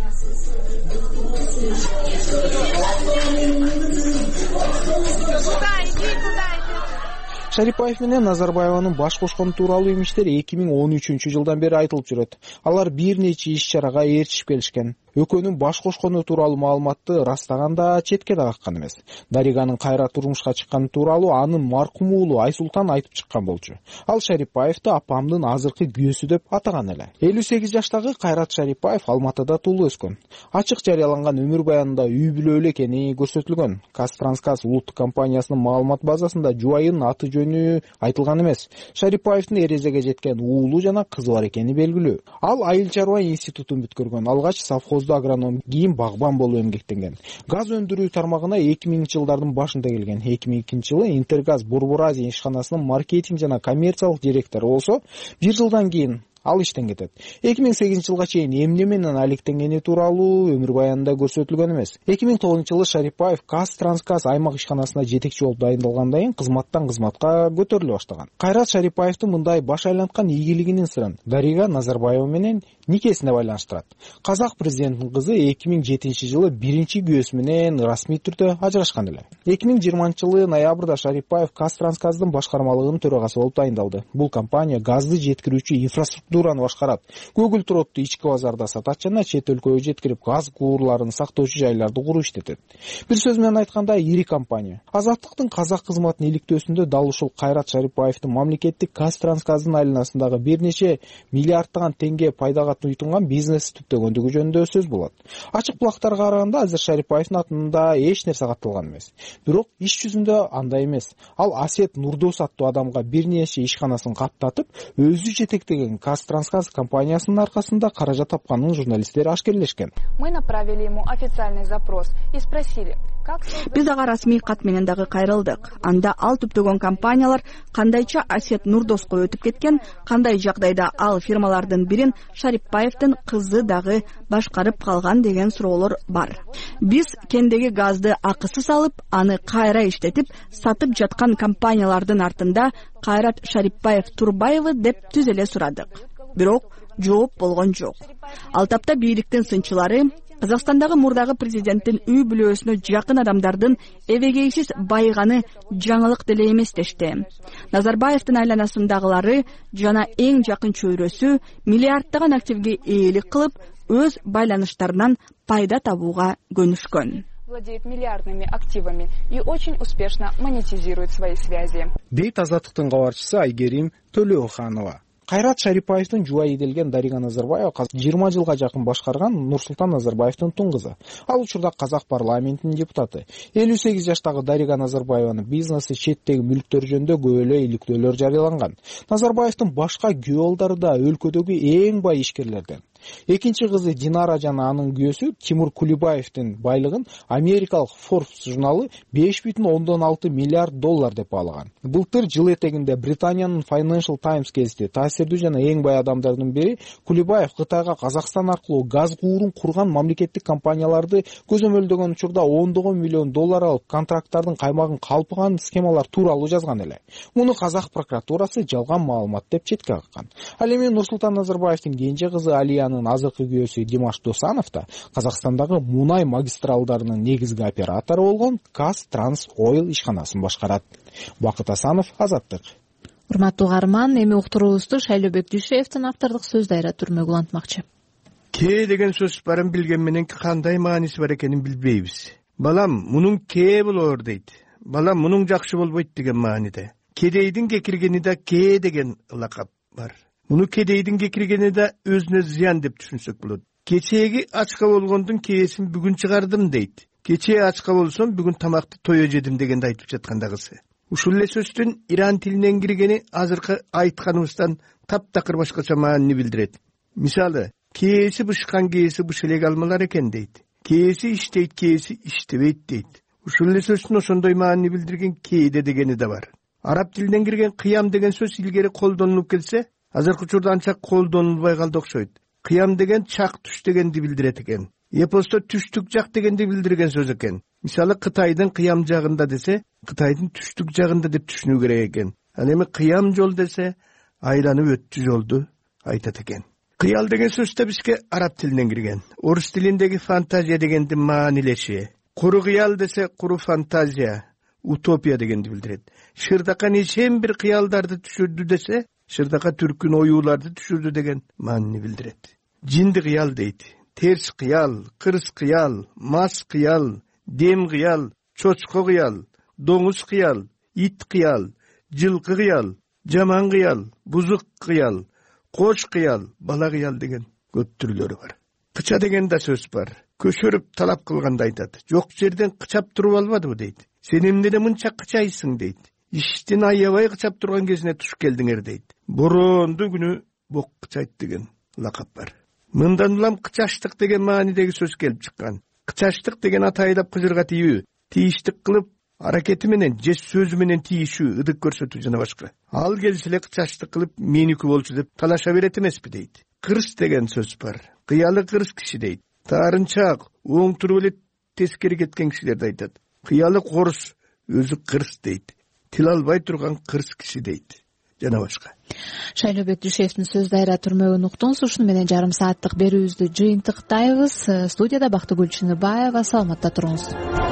Шарипбаев менен Назарбаеванын баш кошкону тууралуу имиштер эки миң он үчүнчү жылдан бери айтылып жүрөт. Алар бир нече иш-чарага ээрчишип келишкен. Экөөнүн баш кошкону тууралуу маалыматты растаганда четке да каккан эмес. Дариганын кайра турмушка чыкканы тууралуу анын маркум уулу Айсултан айтып чыккан болчу. Ал Шарипбаевди апамдын азыркы күйөөсү деп атаган эле. элүү сегиз жаштагы Кайрат Шарипбаев Алматыда туулуп өскөн. Ачык жарыяланган өмүр баянында үй бүлөлүү экени көрсөтүлгөн. Казтрансгаз улуттук компаниясынын маалымат базасында жубайынын аты жөнү айтылган эмес. Шарипбаевдин эрезеге жеткен уулу жана кызы бар экени белгилүү. Ал айыл чарба институтун бүткөргөн. Алгач совхоз агроном, кийин багбан болуп эмгектенген. Газ өндүрүү тармагына эки миңинчи жылдардын башында келген. эки миң экинчи жылы Интергаз Борбор Азия ишканасынын маркетинг жана коммерциялык директору болсо, бир жылдан кийин ал иштен кетет. эки миң сегизинчи жылга чейин эмне менен алектенгени тууралуу өмүр баянында көрсөтүлгөн эмес. эки миң тогузунчу жылы Шарипбаев Казтрансгаз аймак ишканасына жетекчи болуп дайындалгандан кийин кызматтан кызматка көтөрүлө баштаган. Кайрат Шарипбаевдин мындай баш айланткан ийгилигинин сырын Дарига Назарбаева менен никесине байланыштырат. Казак президентинин кызы эки миң жетинчи жылы биринчи күйөөсү менен расмий түрдө ажырашкан эле. эки миң жыйырманчы жылы ноябрда Шарипбаев Казтрансгаздын башкармалыгынын төрагасы болуп дайындалды. Бул компания газды жеткирүүчү инфраструктураны башкарат. Көгүл отду ички базарда сатат жана чет өлкөгө жеткирип газ куурларын сактоочу жайларды куруу иштетет. Бир сөз менен айтканда ири компания. Азаттыктын казак кызматын иликтөөсүндө дал ушул Кайрат Шарипбаевдин мамлекеттик Казтрансгаздын айланасындагы бир нече миллиарддаган теңге пайдага уйтунган бизнес түптөгөндүгү жөнүндө сөз болот. Ачык булактарга караганда азыр Шарипбаевдин атында эч нерсе катталган эмес. Бирок иш жүзүндө андай эмес. Ал Асет Нурдос аттуу адамга бир нече ишканасын каттатып, өзү жетектеген Казтрансгаз компаниясынын аркасында каражат тапканын журналисттер ашкерлешкен. Мы направили ему официальный запрос и спросили: Биз ага расмий кат менен дагы кайрылдык. Анда ал түптөгөн компаниялар кандайча Асет Нурдоско өтүп кеткен, кандай жагдайда ал фирмалардын бирин Шарипбаевдин кызы дагы башкарып калган деген суроолор бар. Биз кендеги газды акысыз алып, аны кайра иштетип, сатып жаткан компаниялардын артында Кайрат Шарипбаев Турбаевы деп түз эле сурадык. Бирок жооп болгон жок. Ал тапта бийликтин сынчылары Казакстандагы мурдагы президенттин үй бүлөсүнө жакын адамдардын эбегейсиз байыганы жаңылык деле эмес дешти. Назарбаевдин айланасындагылары жана эң жакын чөйрөсү миллиарддаган активге ээлик кылып, өз байланыштарынан пайда табууга көнүшкөн. Владеет миллиардными активами и очень успешно монетизирует свои связи. Дейт Азаттыктын кабарчысы Айгерим Төлөөханова. Кайрат Шарипбаевдин жубайы делген Дарига Назарбаева жыйырма жылга жакын башкарган Нурсултан Назарбаевдин туң кызы. Ал учурда казак парламентинин депутаты. элүү сегиз жаштагы Дарига Назарбаеванын бизнеси, четтеги мүлктөр жөнүндө көп эле иликтөөлөр жарыяланган. Назарбаевдин башка күйөө да өлкөдөгү эң бай ишкерлерден. Экинчи кызы Динара жана анын күйөөсү Тимур Кулибаевдин байлыгын америкалык Forbes журналы беш бүтүн ондон алты миллиард доллар деп баалаган. Былтыр жыл этегинде Британиянын Financial Times гезити таасирдүү жана эң бай адамдардын бири Кулибаев Кытайга Казакстан аркылуу газ куурун курган мамлекеттик компанияларды көзөмөлдөгөн учурда ондогон миллион доллар алып, контракттардын каймагын калпыган схемалар тууралуу жазган эле. Муну казак прокуратурасы жалган маалымат деп четке каккан. Ал эми Нурсултан Назарбаевдин кенже кызы Алиянын азыркы күйөөсү Димаш Досанов да Казакстандагы мунай магистралдарынын негизги оператору болгон Казтрансойл ишканасын башкарат. Бакыт Асанов, Азаттык. Урматтуу угарман, эми уктуруубузду Шайлообек Дүйшеевдин автордук сөз дайра түрмөгү улантмакчы. Ке деген сөз барын билген менен кандай мааниси бар экенин билбейбиз. Балам, мунун ке болор дейт. Балам, мунун жакшы болбойт деген мааниде. Кедейдин кекиргени да ке деген лакап бар. Муну кедейдин кекиргени да өзүнө зыян деп түшүнсөк болот. Кечээги ачка болгондун кээсин бүгүн чыгардым дейт. Кечээ ачка болсом бүгүн тамакты тое жедим дегенди айтып жаткандагысы. Ушул эле сөздүн иран тилинен киргени азыркы айтканыбыздан таптакыр башкача маанини билдирет. Мисалы, кээси бышкан кээси быш элек алмалар экен дейт. кээси иштейт, кээси иштебейт дейт. Ушул эле сөздүн ошондой маани билдирген кээде дегени да бар. Араб тилинен кирген кыям деген сөз илгери колдонулуп келсе, азыркы учурда анча колдонулбай калды окшойт. Кыям деген чак түш дегенди билдирет экен. Эпосто түштүк жак дегенди билдирген сөз экен. Мисалы Кытайдын кыям жагында десе, Кытайдын түштүк жагында деп түшүнүү керек экен. Ал эми кыям жол десе, айланып өттү жолду айтат экен. Кыял деген сөз да бизге араб тилинен кирген. Орус тилиндеги фантазия дегенди маанилеши. Куру кыял десе, куру фантазия, утопия дегенди билдирет. Шырдака нечен бир кыялдарды түшүрдү десе, шырдака түркүн оюуларды түшүрдү деген маанини билдирет. Жинди кыял дейт. Терс кыял, кырс кыял, мас кыял, дем кыял, чочко кыял, доңуз кыял, ит кыял, жылкы кыял, жаман кыял, бузук кыял, кош кыял, бала кыял деген көп түрлөрү бар. Кыча деген да сөз бар. Көшөрүп талап кылганда айтат. Жок жерден кычап туруп албадыбы дейт. Сен эмнеде мынча кычайсың дейт. Иштин аябай кычап турган кезине туш келдиңер дейт. Боронду күнү бок кычайт деген лакап бар. Мындан улам кычаштык деген маанидеги сөз келип чыккан. Кычаштык деген атайлап кыжырга тийүү, тийиштик кылып аракети менен же сөзү менен тийишүү, ыдык көрсөтүү жана башка. Ал келсе эле кычаштык кылып меники болчу деп талаша берет эмеспи дейт. Кырс деген сөз бар. Кыялы кырс киши дейт. Таарынчаак оң туруп эле тескери кеткен кишилерди айтат. Кыялы корус өзү кырс дейт. Тил албай турган кырс киши дейт. Жана башка. Шайлообек Дүйшеевдин сөз дайра түрмөгүн уктуңуз. Ушуну менен жарым сааттык берүүбүздү жыйынтыктайбыз. Студияда Бактыгүл Чыныбаева. Саламатта туруңуз.